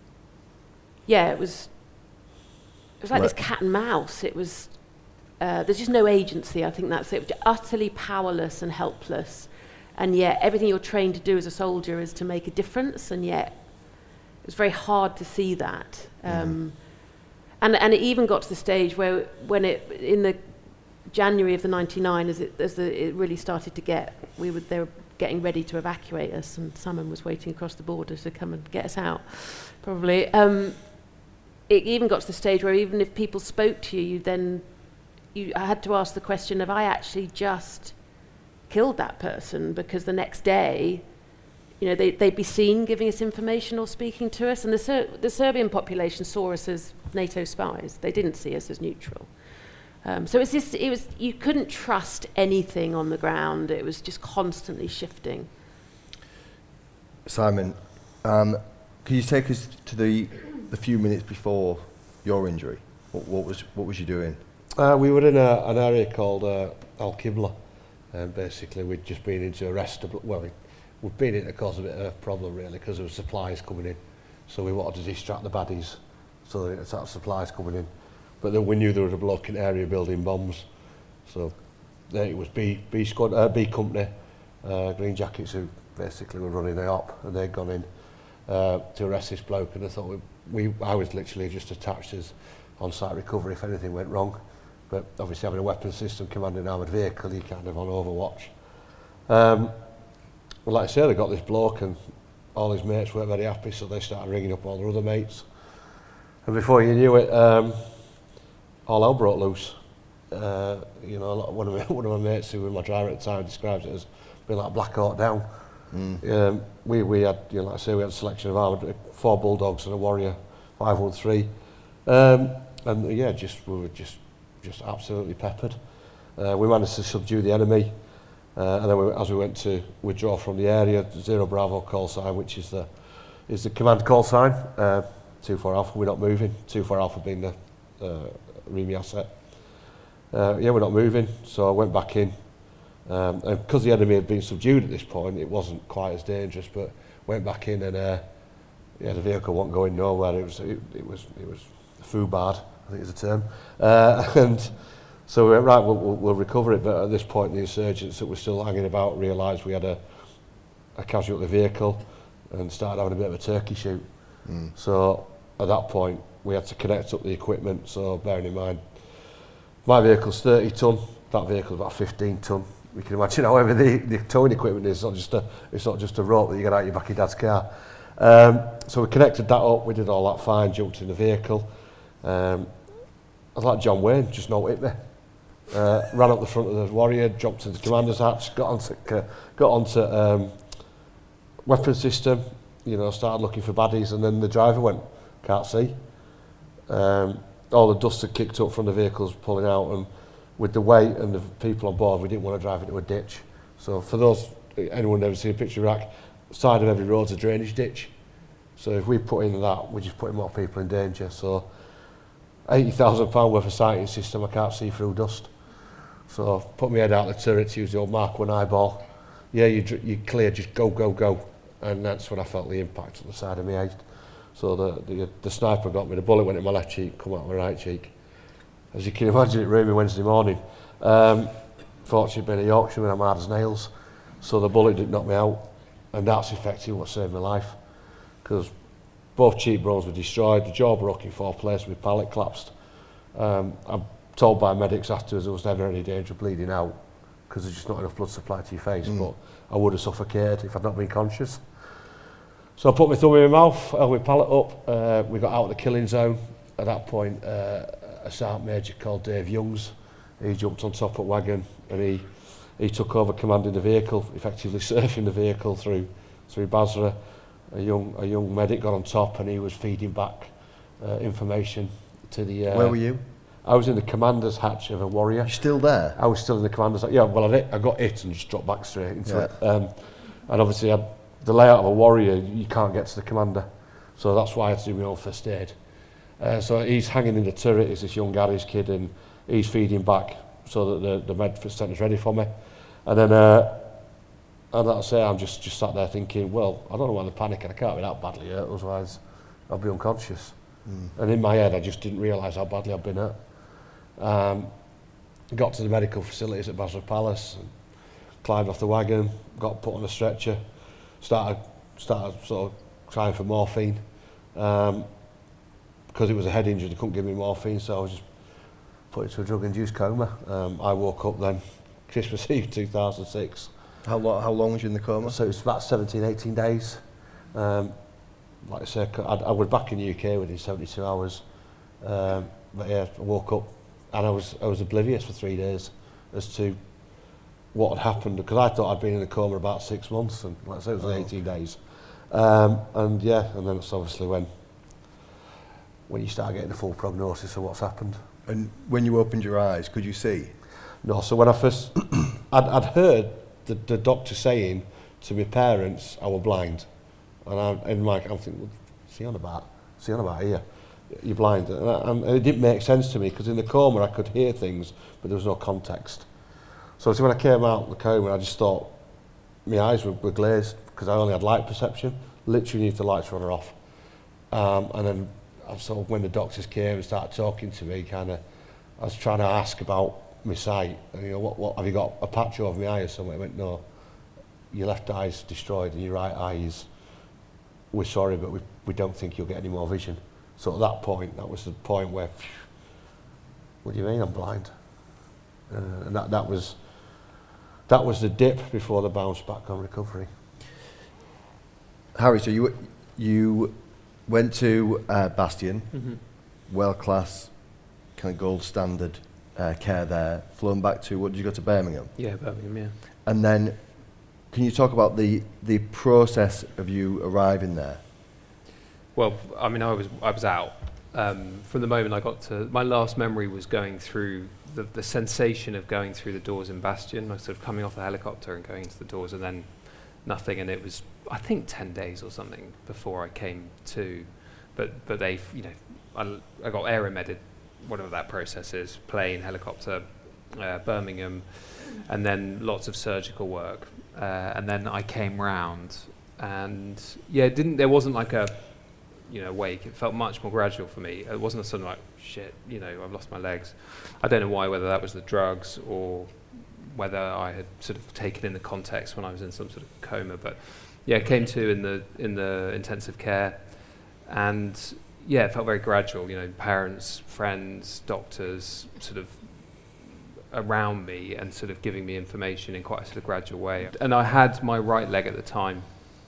S3: was like this cat and mouse. It was there's just no agency. I think that's it. Utterly powerless and helpless, and yet everything you're trained to do as a soldier is to make a difference, and yet it was very hard to see that. And it even got to the stage where, when it in the January of the 99, as it really started to get, they were getting ready to evacuate us, and someone was waiting across the border to come and get us out, probably. It even got to the stage where even if people spoke to you, I had to ask the question, have I actually just killed that person? Because the next day, they'd be seen giving us information or speaking to us, and the Serbian population saw us as NATO spies. They didn't see us as neutral. So you couldn't trust anything on the ground. It was just constantly shifting.
S5: Simon, can you take us to the few minutes before your injury? What was you doing?
S4: We were in an area called Al-Qibla, and basically we'd just been into we'd been in to cause a bit of a problem, really, because there were supplies coming in. So we wanted to distract the baddies so that it's that supplies coming in. But then we knew there was a bloke in the area building bombs. So it was B Company, Green Jackets, who basically were running the op, and they'd gone in to arrest this bloke, and I thought I was literally just attached as on-site recovery if anything went wrong. But obviously having a weapons system commanding an armoured vehicle, you're kind of on overwatch. Well, like I say, they got this bloke and all his mates weren't very happy, so they started ringing up all their other mates. And before you knew it, all hell broke loose. You know, one of my mates who was my driver at the time describes it as being like Black Hawk Down. We had, you know, like I say, we had a selection of armoured, 4 Bulldogs and a Warrior 513. And yeah, we were just absolutely peppered. We managed to subdue the enemy, and then as we went to withdraw from the area, 0 Bravo call sign, which is the command call sign. 24 Alpha, we're not moving. 24 Alpha being the REME asset. Yeah, we're not moving, so I went back in. And because the enemy had been subdued at this point, it wasn't quite as dangerous, but went back in and yeah, the vehicle wasn't going nowhere. It was foobard, I think is the term. And so we went, right, we'll recover it, but at this point the insurgents that were still hanging about realised we had a casualty vehicle and started having a bit of a turkey shoot. So at that point we had to connect up the equipment, so bearing in mind my vehicle's 30 tonne, that vehicle's about 15 tonne. You can imagine how heavy the towing equipment is. It's not just a rope that you get out your back of your dad's car. So we connected that up, we did all that fine, jumped in the vehicle. I was like John Wayne, just no hit me. Ran up the front of the Warrior, jumped into the commander's hatch, got onto weapon system, you know, started looking for baddies, and then the driver went, can't see. All the dust had kicked up from the vehicles pulling out, and with the weight and the people on board, we didn't want to drive into a ditch. So for those, anyone never seen a picture of Iraq, side of every road's a drainage ditch. So if we put in that, we're just putting more people in danger. So £80,000 worth of sighting system, I can't see through dust. So I've put my head out the turret to use the old Mark 1 eyeball. Yeah, you clear, just go, go, go. And that's when I felt the impact on the side of my head. So the sniper got me, the bullet went in my left cheek, come out my right cheek. As you can imagine, it rained me Wednesday morning. Fortunately, being a Yorkshireman, I'm hard as nails. So the bullet didn't knock me out. And that's effectively what saved my life. Because both cheekbones were destroyed, the jaw broke in 4 places, my palate collapsed. I'm told by medics afterwards there was never any danger of bleeding out because there's just not enough blood supply to your face, but I would have suffocated if I'd not been conscious. So I put my thumb in my mouth, held my palate up, we got out of the killing zone. At that point, a sergeant major called Dave Youngs, he jumped on top of the wagon and he took over commanding the vehicle, effectively surfing the vehicle through Basra. A young medic got on top and he was feeding back information to the...
S5: Where were you?
S4: I was in the commander's hatch of a Warrior.
S5: You're still there?
S4: I was still in the commander's hatch. Yeah, well, I got hit and just dropped back straight into it. And obviously, the layout of a Warrior, you can't get to the commander. So that's why I had to do my own first aid. So he's hanging in the turret, he's this young Irish kid, and he's feeding back so that the med centre's ready for me. And then, and like I say, I'm just sat there thinking, well, I don't know why they're panicking, I can't be that badly hurt, otherwise I'll be unconscious. And in my head, I just didn't realise how badly I'd been hurt. Got to the medical facilities at Basra Palace, and climbed off the wagon, got put on a stretcher, started sort of trying for morphine. Because it was a head injury, they couldn't give me morphine, so I was just put into a drug-induced coma. I woke up then, Christmas Eve 2006.
S5: How long was you in the coma?
S4: So it was about 17, 18 days. Like I said, I was back in the UK within 72 hours. But yeah, I woke up and I was oblivious for 3 days as to what had happened, because I thought I'd been in a coma about 6 months, and like I say, it was 18 days. And yeah, and then it's obviously when you start getting the full prognosis of what's happened.
S5: And when you opened your eyes, could you see?
S4: No, so when I first, I'd heard the doctor saying to my parents I were blind, and I'm thinking, well, see on about here, you're blind, and it didn't make sense to me, because in the coma I could hear things, but there was no context. So when I came out of the coma, I just thought my eyes were glazed, because I only had light perception, literally need the lights on or off. And then sort of when the doctors came and started talking to me, I was trying to ask about my sight, and, you know, what have you got a patch over my eye or something? I went, no, your left eye's destroyed and your right eye is, we're sorry, but we don't think you'll get any more vision. So at that point, that was the point where, what do you mean I'm blind? And that was that was the dip before the bounce back on recovery.
S5: Harry, so you went to Bastion, world class, kind of gold standard care there. Flown back to, what did you go to, Birmingham?
S2: Yeah, Birmingham, yeah.
S5: And then, can you talk about the process of you arriving there?
S2: Well, I mean, I was out. From the moment I got to, my last memory was going through the sensation of going through the doors in Bastion, like sort of coming off the helicopter and going into the doors, and then nothing. And it was, I think, 10 days or something before I came to. But they, you know, I got aeromeded, whatever that process is, plane, helicopter, Birmingham, and then lots of surgical work. And then I came round, and yeah, there wasn't like a, you know, wake. It felt much more gradual for me. It wasn't a sudden like, shit, you know, I've lost my legs. I don't know why, whether that was the drugs or whether I had sort of taken in the context when I was in some sort of coma. But yeah, came to in the intensive care, and yeah, it felt very gradual. You know, parents, friends, doctors, sort of around me and sort of giving me information in quite a sort of gradual way. And I had my right leg at the time.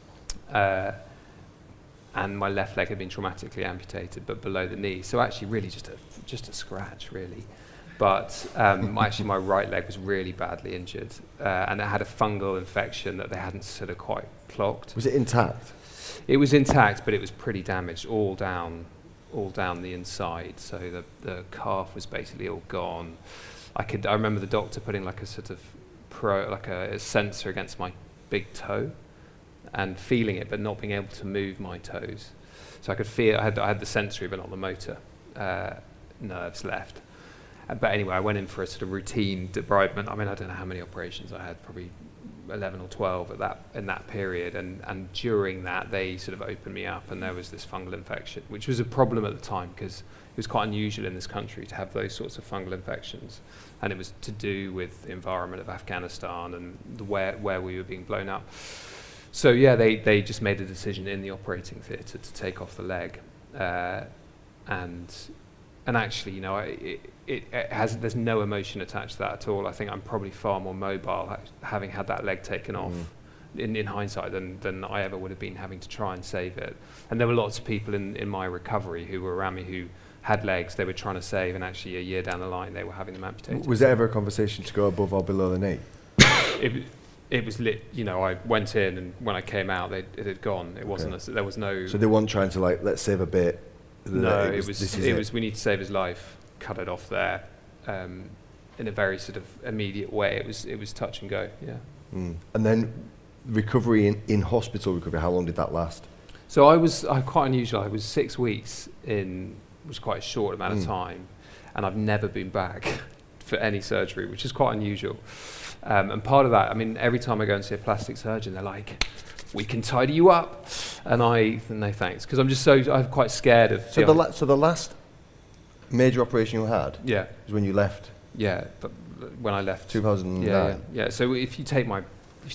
S2: And my left leg had been traumatically amputated, but below the knee. So actually, really just a scratch, really. But actually, my right leg was really badly injured, and it had a fungal infection that they hadn't sort of quite clocked.
S5: Was it intact?
S2: It was intact, but it was pretty damaged all down the inside. So the calf was basically all gone. I remember the doctor putting like a sort of a sensor against my big toe, and feeling it, but not being able to move my toes. So I could feel, I had the sensory, but not the motor nerves left. But anyway, I went in for a sort of routine debridement. I mean, I don't know how many operations I had, probably 11 or 12 in that period. And during that, they sort of opened me up, and there was this fungal infection, which was a problem at the time because it was quite unusual in this country to have those sorts of fungal infections. And it was to do with the environment of Afghanistan and where we were being blown up. So yeah, they just made a decision in the operating theatre to take off the leg, and actually, you know, there's no emotion attached to that at all. I think I'm probably far more mobile having had that leg taken off in hindsight than I ever would have been having to try and save it. And there were lots of people in my recovery who were around me who had legs they were trying to save, and actually a year down the line they were having them amputated.
S5: Was there ever a conversation to go above or below the knee?
S2: It was lit, you know, I went in and when I came out, it had gone. It wasn't, there was no...
S5: So they weren't trying to like, let's save a bit?
S2: No, it was we need to save his life, cut it off there, in a very sort of immediate way. It was touch and go, yeah.
S5: And then recovery in hospital recovery, how long did that last?
S2: So I was quite unusual. I was 6 weeks in, which was quite a short amount of time, and I've never been back for any surgery, which is quite unusual. And part of that, I mean, every time I go and see a plastic surgeon, they're like, we can tidy you up. And no thanks, because I'm quite scared of...
S5: So the last major operation you had was when you left?
S2: Yeah, but when I left.
S5: 2009?
S2: Yeah. So if you take my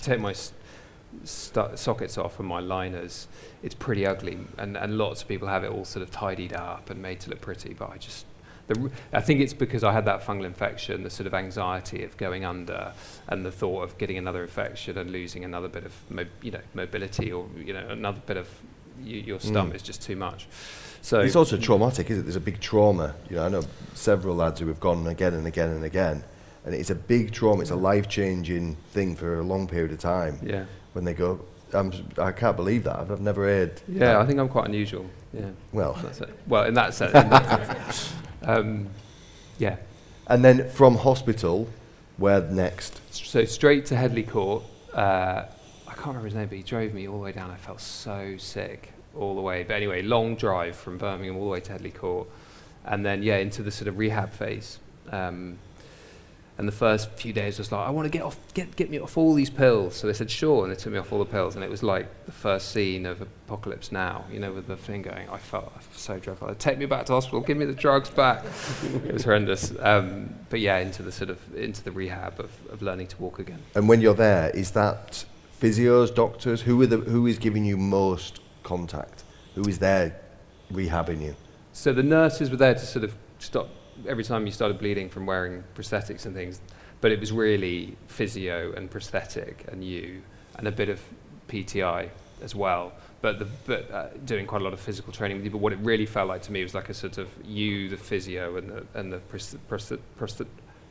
S2: sockets off and my liners, it's pretty ugly. And lots of people have it all sort of tidied up and made to look pretty, but I think it's because I had that fungal infection, the sort of anxiety of going under, and the thought of getting another infection and losing another bit of mobility, or another bit of your stomach is just too much. So
S5: it's also traumatic, isn't it? There's a big trauma. I know several lads who have gone again and again and again, and it's a big trauma. It's a life-changing thing for a long period of time. Yeah. When they go, I can't believe that. I've never heard.
S2: Yeah, that. I think I'm quite unusual. Yeah.
S5: Well,
S2: that's it. Well, in that sense. Yeah.
S5: And then from hospital, where next?
S2: So straight to Headley Court. I can't remember his name, but he drove me all the way down. I felt so sick all the way. But anyway, long drive from Birmingham all the way to Headley Court. And then, into the sort of rehab phase. And the first few days was like, I want to get me off all these pills. So they said, sure, and they took me off all the pills. And it was like the first scene of Apocalypse Now, with the thing going. I felt so dreadful. Take me back to hospital, give me the drugs back. It was horrendous. But yeah, into the rehab of learning to walk again.
S5: And when you're there, is that physios, doctors? Who is giving you most contact? Who is there rehabbing you?
S2: So the nurses were there to sort of stop. Every time you started bleeding from wearing prosthetics and things, But it was really physio and prosthetic and you, and a bit of PTI as well. But doing quite a lot of physical training with you. But what it really felt like to me was like a sort of you, the physio, and the prosthesis.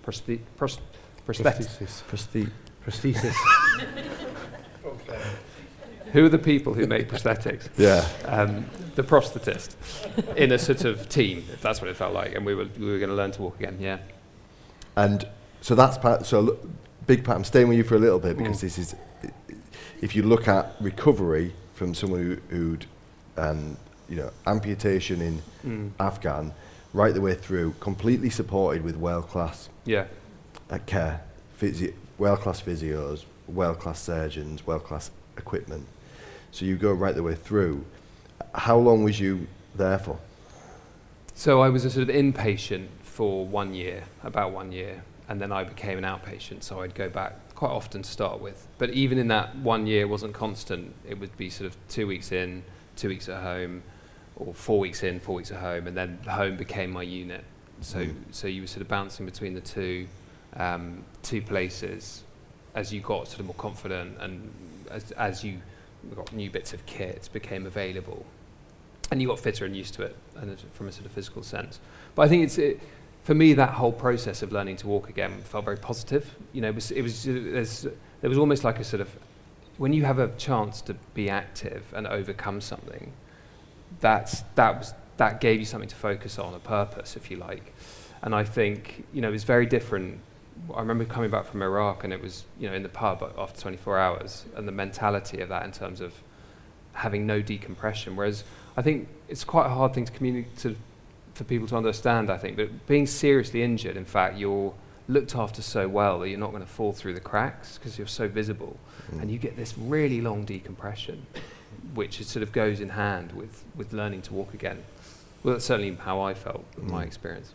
S2: Who are the people who make prosthetics?
S5: Yeah.
S2: The prosthetist in a sort of team, if that's what it felt like, and we were going to learn to walk again. Yeah.
S5: And so that's part. So big part. I'm staying with you for a little bit because this is. If you look at recovery from someone who'd, amputation in Afghan, right the way through, completely supported with world-class care, world-class physios, world-class surgeons, world-class equipment. So you go right the way through. How long was you there for?
S2: So I was a sort of inpatient for 1 year, about 1 year, and then I became an outpatient, so I'd go back quite often to start with. But even in that 1 year, it wasn't constant. It would be sort of 2 weeks in, 2 weeks at home, or 4 weeks in, 4 weeks at home, and then home became my unit. So you were sort of bouncing between the two places as you got sort of more confident, and as you got new bits of kit became available, and you got fitter and used to it, and from a sort of physical sense. But I think for me, that whole process of learning to walk again felt very positive. You know, there was almost like a sort of, when you have a chance to be active and overcome something, that gave you something to focus on, a purpose, if you like. And I think, it was very different. I remember coming back from Iraq, and it was, in the pub after 24 hours, and the mentality of that in terms of having no decompression. Whereas I think it's quite a hard thing to communicate for people to understand, I think. But being seriously injured, in fact, you're looked after so well that you're not going to fall through the cracks because you're so visible. And you get this really long decompression, which sort of goes in hand with learning to walk again. Well, that's certainly how I felt in my experience.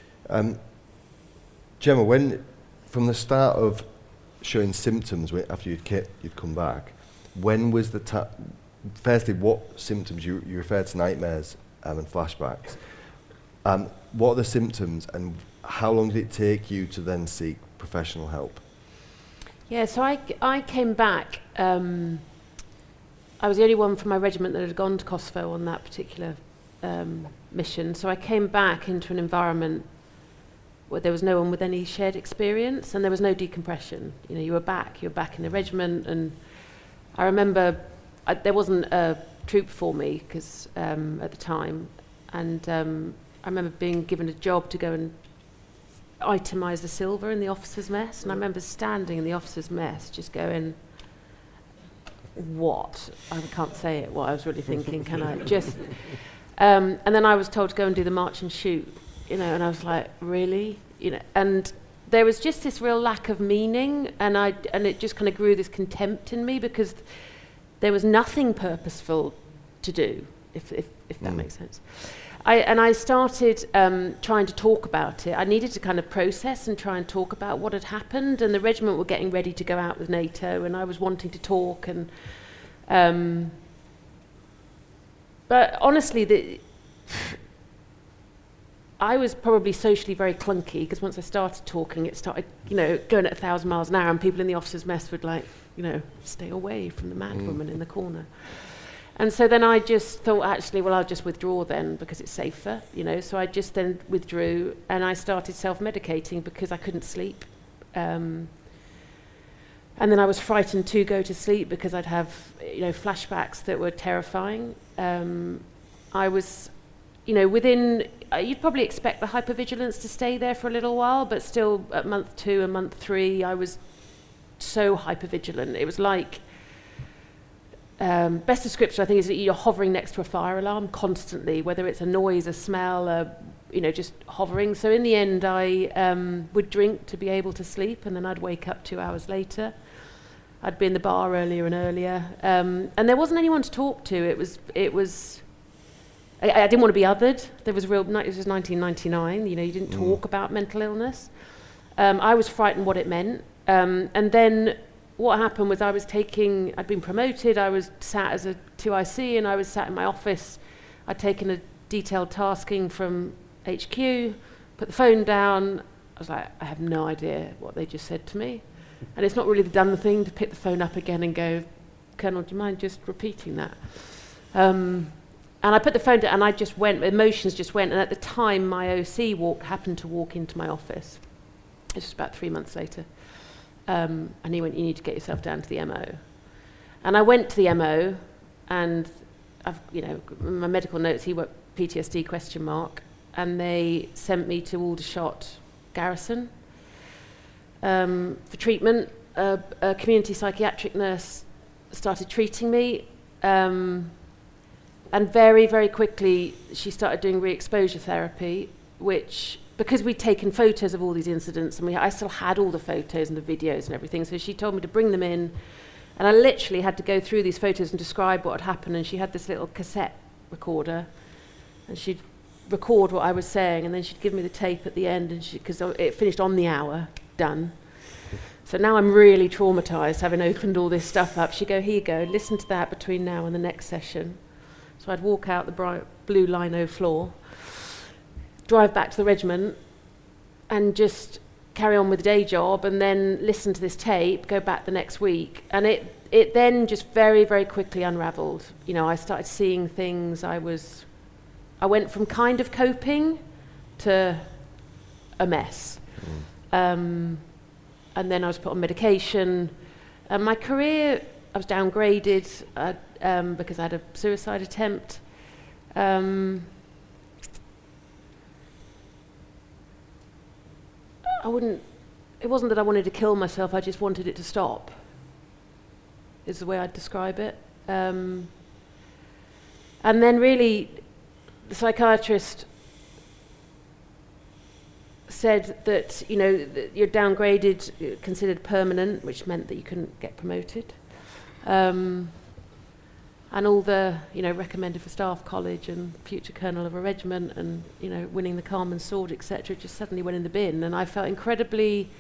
S5: Gemma, when from the start of showing symptoms after you'd come back, when was the firstly, what symptoms you referred to nightmares and flashbacks? What are the symptoms, and how long did it take you to then seek professional help?
S3: Yeah, so I came back. I was the only one from my regiment that had gone to Kosovo on that particular mission. So I came back into an environment where there was no one with any shared experience, and there was no decompression. You were back in the regiment, and I remember there wasn't a troop for me because at the time, and I remember being given a job to go and itemise the silver in the officers' mess, and I remember standing in the officers' mess just going, what? I can't say it, what I was really thinking, can I? Just, and then I was told to go and do the march and shoot, and I was like, really? And there was just this real lack of meaning, and it just kind of grew this contempt in me because there was nothing purposeful to do, if that makes sense. I started trying to talk about it. I needed to kind of process and try and talk about what had happened, and the regiment were getting ready to go out with NATO, and I was wanting to talk. But honestly, I was probably socially very clunky, because once I started talking, it started, going at 1,000 miles an hour, and people in the officers' mess would stay away from the mad woman in the corner. And so then I just thought, actually, well, I'll just withdraw then because it's safer, So I just then withdrew, and I started self-medicating because I couldn't sleep. And then I was frightened to go to sleep because I'd have, flashbacks that were terrifying. I was, within, you'd probably expect the hypervigilance to stay there for a little while, but still at month 2 and month 3, I was so hypervigilant. It was like, best description, I think, is that you're hovering next to a fire alarm constantly, whether it's a noise, a smell, just hovering. So in the end, I would drink to be able to sleep, and then I'd wake up 2 hours later. I'd be in the bar earlier and earlier, and there wasn't anyone to talk to. It was. I didn't want to be othered. It was 1999. You didn't talk about mental illness. I was frightened what it meant, and then. What happened was I'd been promoted, I was sat as a 2IC, and I was sat in my office. I'd taken a detailed tasking from HQ, put the phone down, I was like, I have no idea what they just said to me. And it's not really the done thing to pick the phone up again and go, Colonel, do you mind just repeating that? And I put the phone down and I just went, emotions just went. And at the time, my OC happened to walk into my office. This was about 3 months later. And he went, you need to get yourself down to the MO. And I went to the MO, and my medical notes, he wrote PTSD ? And they sent me to Aldershot Garrison for treatment. A community psychiatric nurse started treating me, and very, very quickly she started doing re-exposure therapy, which, because we'd taken photos of all these incidents, and I still had all the photos and the videos and everything, so she told me to bring them in, and I literally had to go through these photos and describe what had happened. And she had this little cassette recorder, and she'd record what I was saying, and then she'd give me the tape at the end, and because it finished on the hour, done. So now I'm really traumatized, having opened all this stuff up. She'd go, here you go, listen to that between now and the next session. So I'd walk out the bright blue lino floor, drive back to the regiment, and just carry on with the day job, and then listen to this tape, go back the next week. And it then just very, very quickly unraveled. I started seeing things. I went from kind of coping to a mess. And then I was put on medication. My career, I was downgraded because I had a suicide attempt. It wasn't that I wanted to kill myself, I just wanted it to stop, is the way I'd describe it. And then really, the psychiatrist said that, that you're downgraded, considered permanent, which meant that you couldn't get promoted. And all the, recommended for Staff College and future colonel of a regiment and, winning the Carmen Sword, etc., just suddenly went in the bin. And I felt incredibly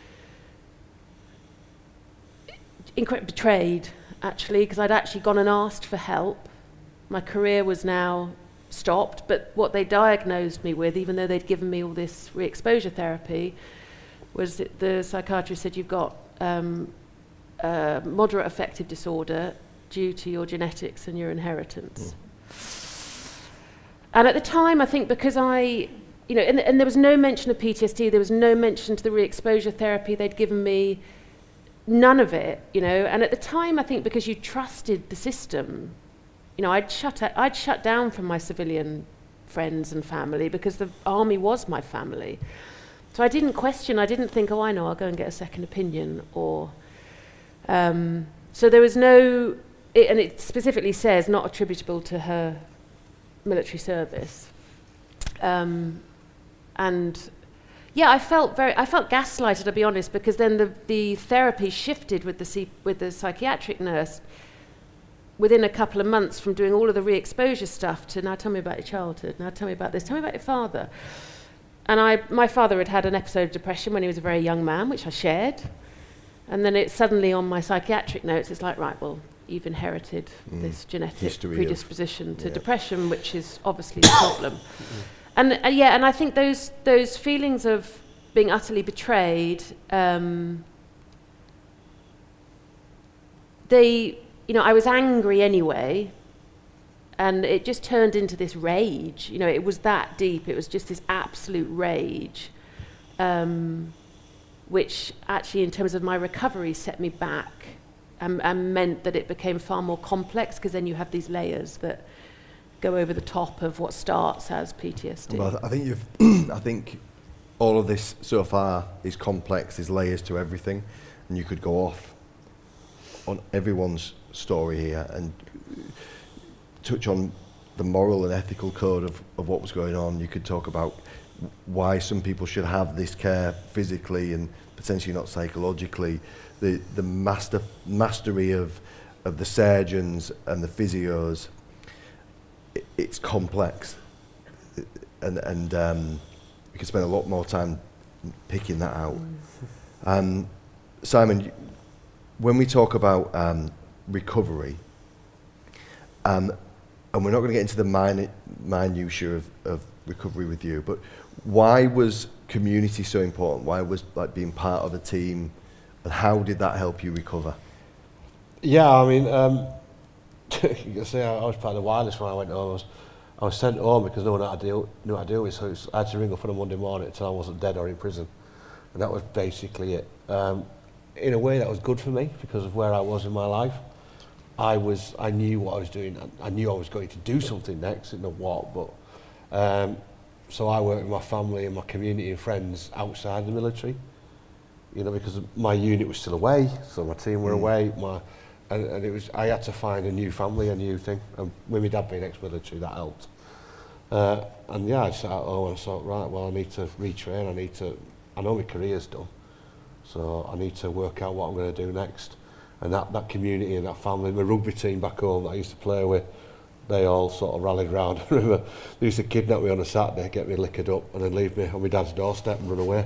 S3: betrayed, actually, because I'd actually gone and asked for help. My career was now stopped, but what they diagnosed me with, even though they'd given me all this re-exposure therapy, was that the psychiatrist said, you've got moderate affective disorder due to your genetics and your inheritance. And at the time, I think because and there was no mention of PTSD, there was no mention to the re-exposure therapy they'd given me, none of it, and at the time, I think because you trusted the system, I'd shut down from my civilian friends and family because the army was my family. So I didn't question, I didn't think, I know, I'll go and get a second opinion, or... so there was no... and it specifically says not attributable to her military service. And yeah, I felt gaslighted, I'll be honest, because then the therapy shifted with the psychiatric nurse within a couple of months, from doing all of the re-exposure stuff to, now tell me about your childhood, now tell me about this, tell me about your father. And my father had had an episode of depression when he was a very young man, which I shared. And then it's suddenly on my psychiatric notes, it's like, right, well, you've inherited this genetic predisposition to depression, which is obviously a problem. And and I think those feelings of being utterly betrayed, I was angry anyway, and it just turned into this rage. It was that deep. It was just this absolute rage, which actually, in terms of my recovery, set me back and meant that it became far more complex, because then you have these layers that go over the top of what starts as PTSD.
S5: Well, I think I think all of this so far is complex. There's layers to everything, and you could go off on everyone's story here and touch on the moral and ethical code of what was going on. You could talk about why some people should have this care physically and potentially not psychologically. The mastery of the surgeons and the physios. It's complex, and we could spend a lot more time picking that out. Simon, when we talk about recovery, and we're not going to get into the minutiae of recovery with you, but why was community so important? Why was like being part of a team, and how did that help you recover?
S4: Yeah, I mean, you can say I was part of the wireless when I went home. I was sent home because no one knew how to deal with it, so I had to ring up on a Monday morning until I wasn't dead or in prison. And that was basically it. In a way, that was good for me because of where I was in my life. I knew what I was doing. I knew I was going to do something next, I didn't know what, but so I worked with my family and my community and friends outside the military, you know, because my unit was still away, so my team were away, and it was, I had to find a new family, a new thing, and with my dad being ex-military, that helped. And yeah, I sat at home and I thought, right, well, I need to retrain, I know my career's done, so I need to work out what I'm going to do next. And that community and that family, my rugby team back home that I used to play with, they all sort of rallied round. I remember they used to kidnap me on a Saturday, get me liquored up, and then leave me on my dad's doorstep and run away.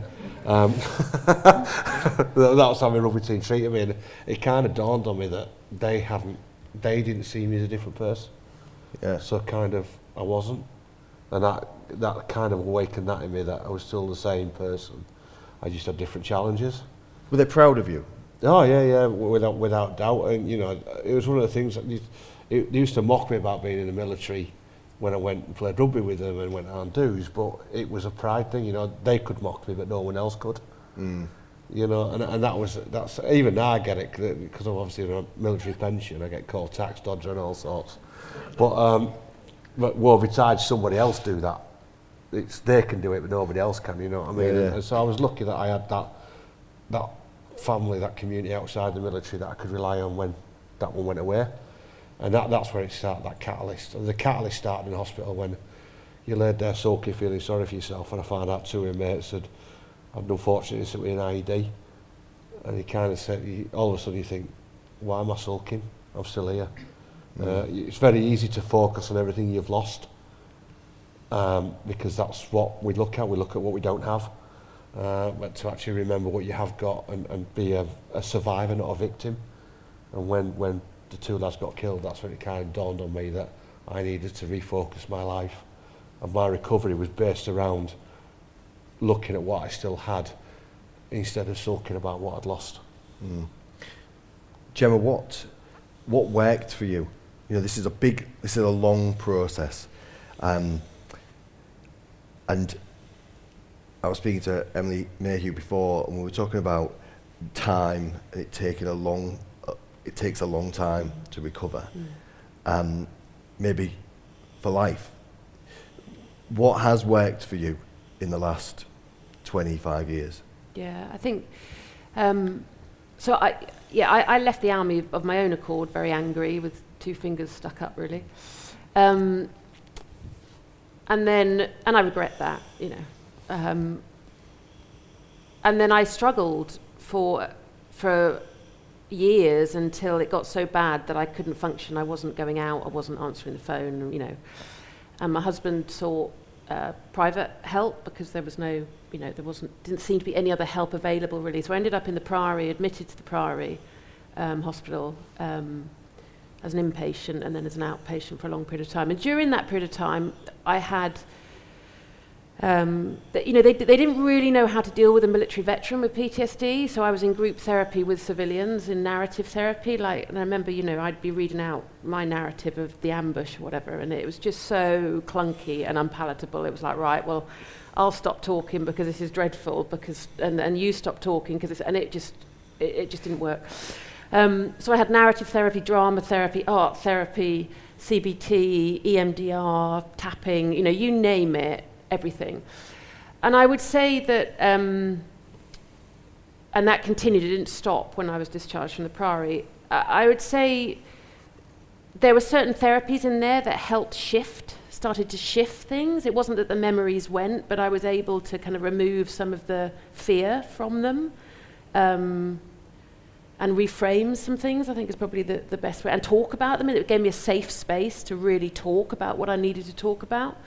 S4: That's how my rugby team treated me, and it kind of dawned on me that they didn't see me as a different person.
S5: Yeah.
S4: So kind of I wasn't, and that kind of awakened that in me, that I was still the same person. I just had different challenges.
S5: Were they proud of you?
S4: Oh yeah, without doubt. And you know, it was one of the things that they used to mock me about being in the military when I went and played rugby with them and went on dues, but it was a pride thing. You know, they could mock me, but no one else could. You know, and that's even now I get it because I'm obviously in a military pension. I get called tax dodger and all sorts. But well, besides somebody else do that, they can do it, but nobody else can. You know what I mean?
S5: Yeah.
S4: And so I was lucky that I had that family, that community outside the military that I could rely on when that one went away. And that's where it started, that catalyst. And the catalyst started in the hospital when you laid there sulky, feeling sorry for yourself, and I found out two of my mates had unfortunately sent me an IED. And he kind of said, all of a sudden you think, why am I sulking? I'm still here. It's very easy to focus on everything you've lost, because that's what we look at. We look at what we don't have. But to actually remember what you have got and be a survivor, not a victim. And when the two lads got killed, that's when it kind of dawned on me that I needed to refocus my life. And my recovery was based around looking at what I still had instead of sulking about what I'd lost.
S5: Gemma, what worked for you? You know, this is a long process. And I was speaking to Emily Mayhew before, and we were talking about time, and it takes a long time to recover. Maybe for life. What has worked for you in the last 25 years?
S3: Yeah, I think, so I left the army of my own accord, very angry, with two fingers stuck up, really. And I regret that, you know. And then I struggled for years until it got so bad that I couldn't function. I wasn't going out, I wasn't answering the phone, you know. And my husband sought private help because there was no, you know, didn't seem to be any other help available really. So I ended up in the Priory, admitted to the Priory Hospital as an inpatient and then as an outpatient for a long period of time. And during that period of time, I had, you know, they didn't really know how to deal with a military veteran with PTSD, so I was in group therapy with civilians in narrative therapy, and I remember, you know, I'd be reading out my narrative of the ambush or whatever, and it was just so clunky and unpalatable. It was like, right, well, I'll stop talking because this is dreadful, and you stop talking because it just didn't work. So I had narrative therapy, drama therapy, art therapy, CBT, EMDR, tapping, you know, you name it, everything. And I would say that, and that continued, it didn't stop when I was discharged from the Priory. I would say there were certain therapies in there that helped started to shift things. It wasn't that the memories went, but I was able to kind of remove some of the fear from them, and reframe some things, I think is probably the best way, and talk about them. It gave me a safe space to really talk about what I needed to talk about.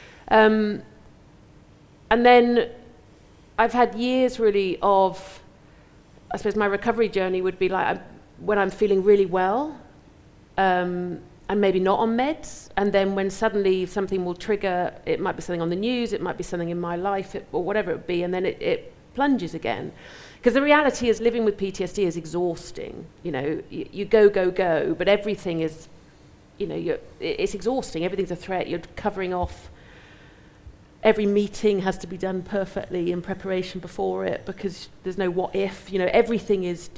S3: And then I've had years really of, I suppose my recovery journey would be like when I'm feeling really well, and and maybe not on meds, and then when suddenly something will trigger, it might be something on the news, it might be something in my life, or whatever it would be, and then it plunges again. Because the reality is living with PTSD is exhausting. You know, you go, but everything is, you know, it's exhausting. Everything's a threat. You're covering off. Every meeting has to be done perfectly in preparation before it because there's no what if. You know, everything is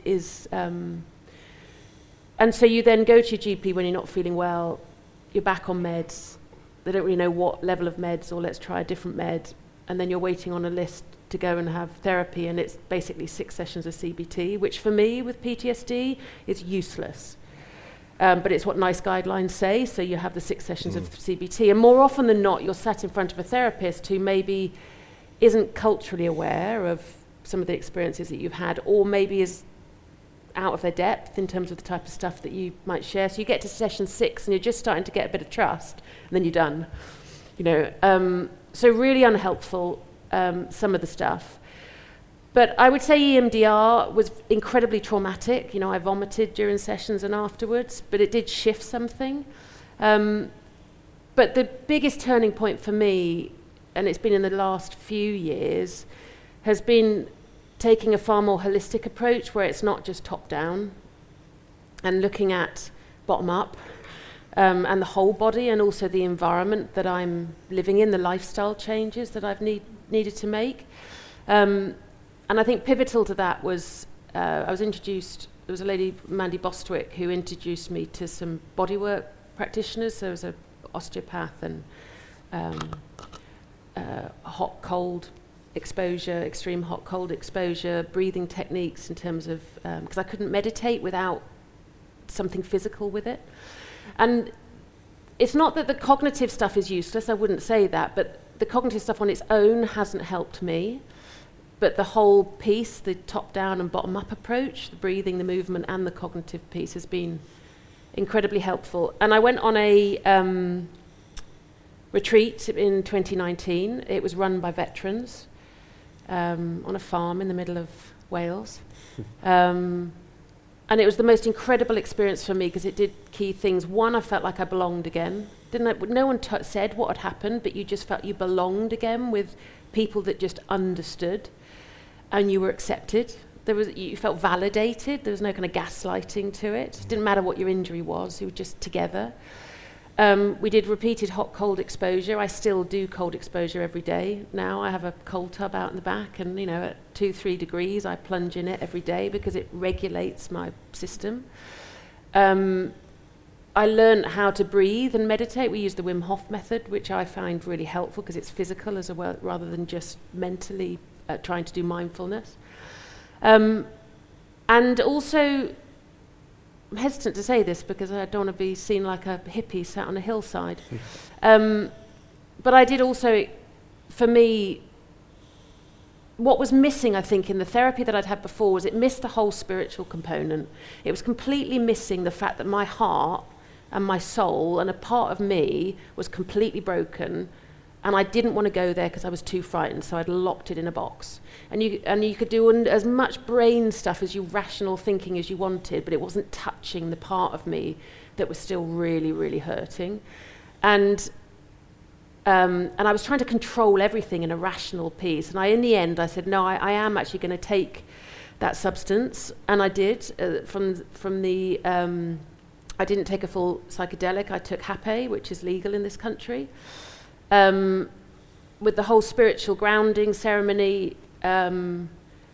S3: and so you then go to your GP when you're not feeling well, you're back on meds, they don't really know what level of meds, or let's try a different med, and then you're waiting on a list to go and have therapy, and it's basically 6 sessions of CBT, which for me with PTSD is useless. But it's what NICE guidelines say, so you have the 6 sessions of CBT, and more often than not, you're sat in front of a therapist who maybe isn't culturally aware of some of the experiences that you've had, or maybe is out of their depth in terms of the type of stuff that you might share. So you get to session 6 and you're just starting to get a bit of trust, and then you're done. You know, so really unhelpful, some of the stuff. But I would say EMDR was incredibly traumatic. You know, I vomited during sessions and afterwards, but it did shift something. But the biggest turning point for me, and it's been in the last few years, has been taking a far more holistic approach where it's not just top down and looking at bottom up and the whole body, and also the environment that I'm living in, the lifestyle changes that I've needed to make. And I think pivotal to that was I was introduced, there was a lady, Mandy Bostwick, who introduced me to some bodywork practitioners. There was an osteopath and hot cold exposure, extreme hot cold exposure, breathing techniques in terms of, because I couldn't meditate without something physical with it. And it's not that the cognitive stuff is useless, I wouldn't say that, but the cognitive stuff on its own hasn't helped me. But the whole piece, the top-down and bottom-up approach, the breathing, the movement, and the cognitive piece has been incredibly helpful. And I went on a retreat in 2019. It was run by veterans on a farm in the middle of Wales. And it was the most incredible experience for me because it did key things. One, I felt like I belonged again. No one said what had happened, but you just felt you belonged again with people that just understood. And you were accepted. You felt validated. There was no kind of gaslighting to it. It didn't matter what your injury was. You were just together. We did repeated hot-cold exposure. I still do cold exposure every day now. I have a cold tub out in the back, and you know, at 2-3 degrees, I plunge in it every day because it regulates my system. I learned how to breathe and meditate. We use the Wim Hof method, which I find really helpful because it's physical as well, rather than just mentally trying to do mindfulness. And also, I'm hesitant to say this because I don't want to be seen like a hippie sat on a hillside. But I did also, for me, what was missing, I think, in the therapy that I'd had before was it missed the whole spiritual component. It was completely missing the fact that my heart and my soul and a part of me was completely broken. And I didn't want to go there because I was too frightened, so I'd locked it in a box. And you could do as much brain stuff as you rational thinking as you wanted, but it wasn't touching the part of me that was still really, really hurting. And I was trying to control everything in a rational piece. And in the end, I said, no, I am actually going to take that substance. And I did. I didn't take a full psychedelic. I took Hape, which is legal in this country. With the whole spiritual grounding ceremony, and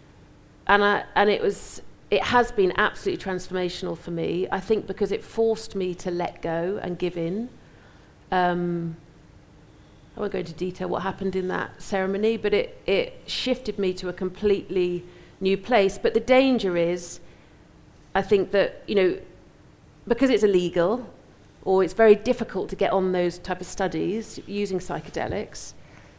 S3: it has been absolutely transformational for me. I think because it forced me to let go and give in. I won't go into detail what happened in that ceremony, but it shifted me to a completely new place. But the danger is, I think that, you know, because it's illegal, or it's very difficult to get on those type of studies using psychedelics.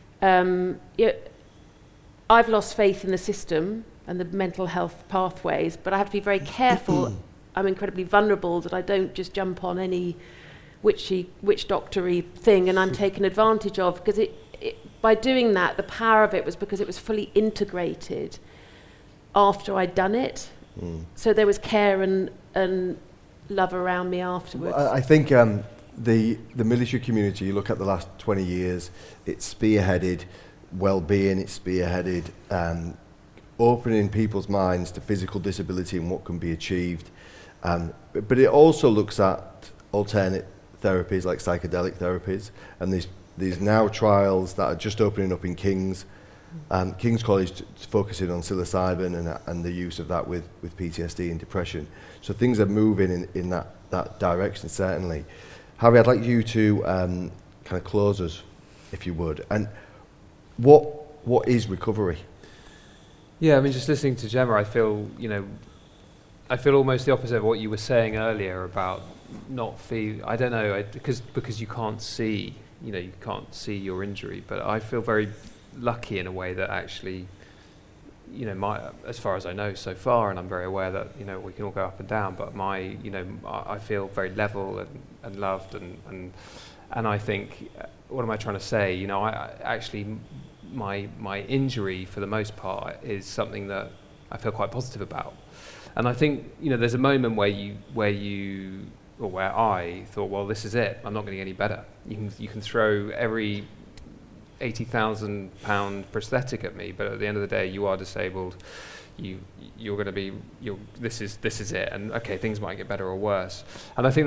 S3: I've lost faith in the system and the mental health pathways, but I have to be very careful. I'm incredibly vulnerable that I don't just jump on any witch doctory thing and I'm taken advantage of, because by doing that, the power of it was because it was fully integrated after I'd done it. So there was care and love around me afterwards.
S5: I think the military community, you look at the last 20 years, it's spearheaded well-being, it's spearheaded opening people's minds to physical disability and what can be achieved. But it also looks at alternate therapies like psychedelic therapies, and these now trials that are just opening up in King's College focusing on psilocybin and the use of that with PTSD and depression. So things are moving in that direction, certainly. Harry, I'd like you to kind of close us, if you would. And what is recovery?
S2: Yeah, I mean, just listening to Gemma, I feel almost the opposite of what you were saying earlier about not feel. I don't know, because you can't see, you can't see your injury. But I feel very lucky in a way that actually, as far as I know so far, and I'm very aware that we can all go up and down, but I feel very level and loved, and I think, what am I trying to say? I actually. My injury, for the most part, is something that I feel quite positive about, and I think there's a moment where I thought, well, this is it. I'm not getting any better. You can throw every £80,000 prosthetic at me, but at the end of the day, you are disabled. You're going to be. This is it. And okay, things might get better or worse. And I think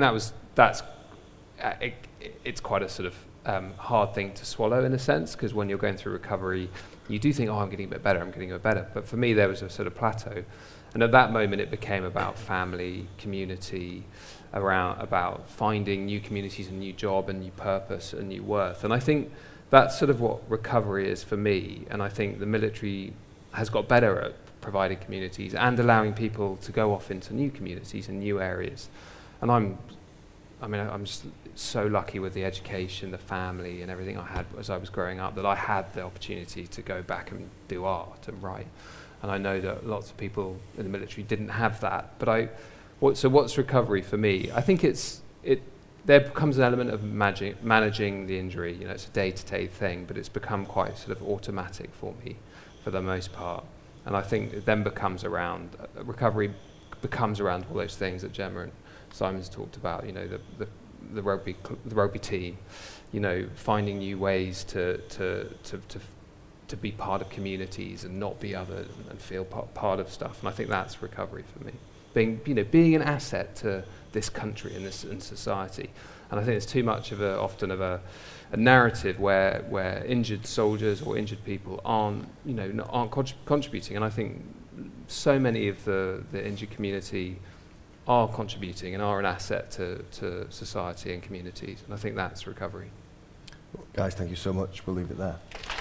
S2: it's quite a sort of hard thing to swallow in a sense, because when you're going through recovery, you do think, I'm getting a bit better. But for me, there was a sort of plateau. And at that moment, it became about family, community, about finding new communities, a new job, a new purpose, a new worth. And I think that's sort of what recovery is for me. And I think the military has got better at providing communities and allowing people to go off into new communities and new areas. And I'm just so lucky with the education, the family, and everything I had as I was growing up, that I had the opportunity to go back and do art and write. And I know that lots of people in the military didn't have that. But so what's recovery for me? I think there becomes an element of managing the injury. It's a day-to-day thing, but it's become quite sort of automatic for me, for the most part. And I think it then becomes around recovery becomes around all those things that Gemma and Simon's talked about. The rugby team, finding new ways to be part of communities and not be other and feel part of stuff. And I think that's recovery for me. Being an asset to this country and society. And I think it's too much of a narrative where injured soldiers or injured people aren't contributing. And I think so many of the injured community are contributing and are an asset to society and communities. And I think that's recovery.
S5: Guys, thank you so much. We'll leave it there.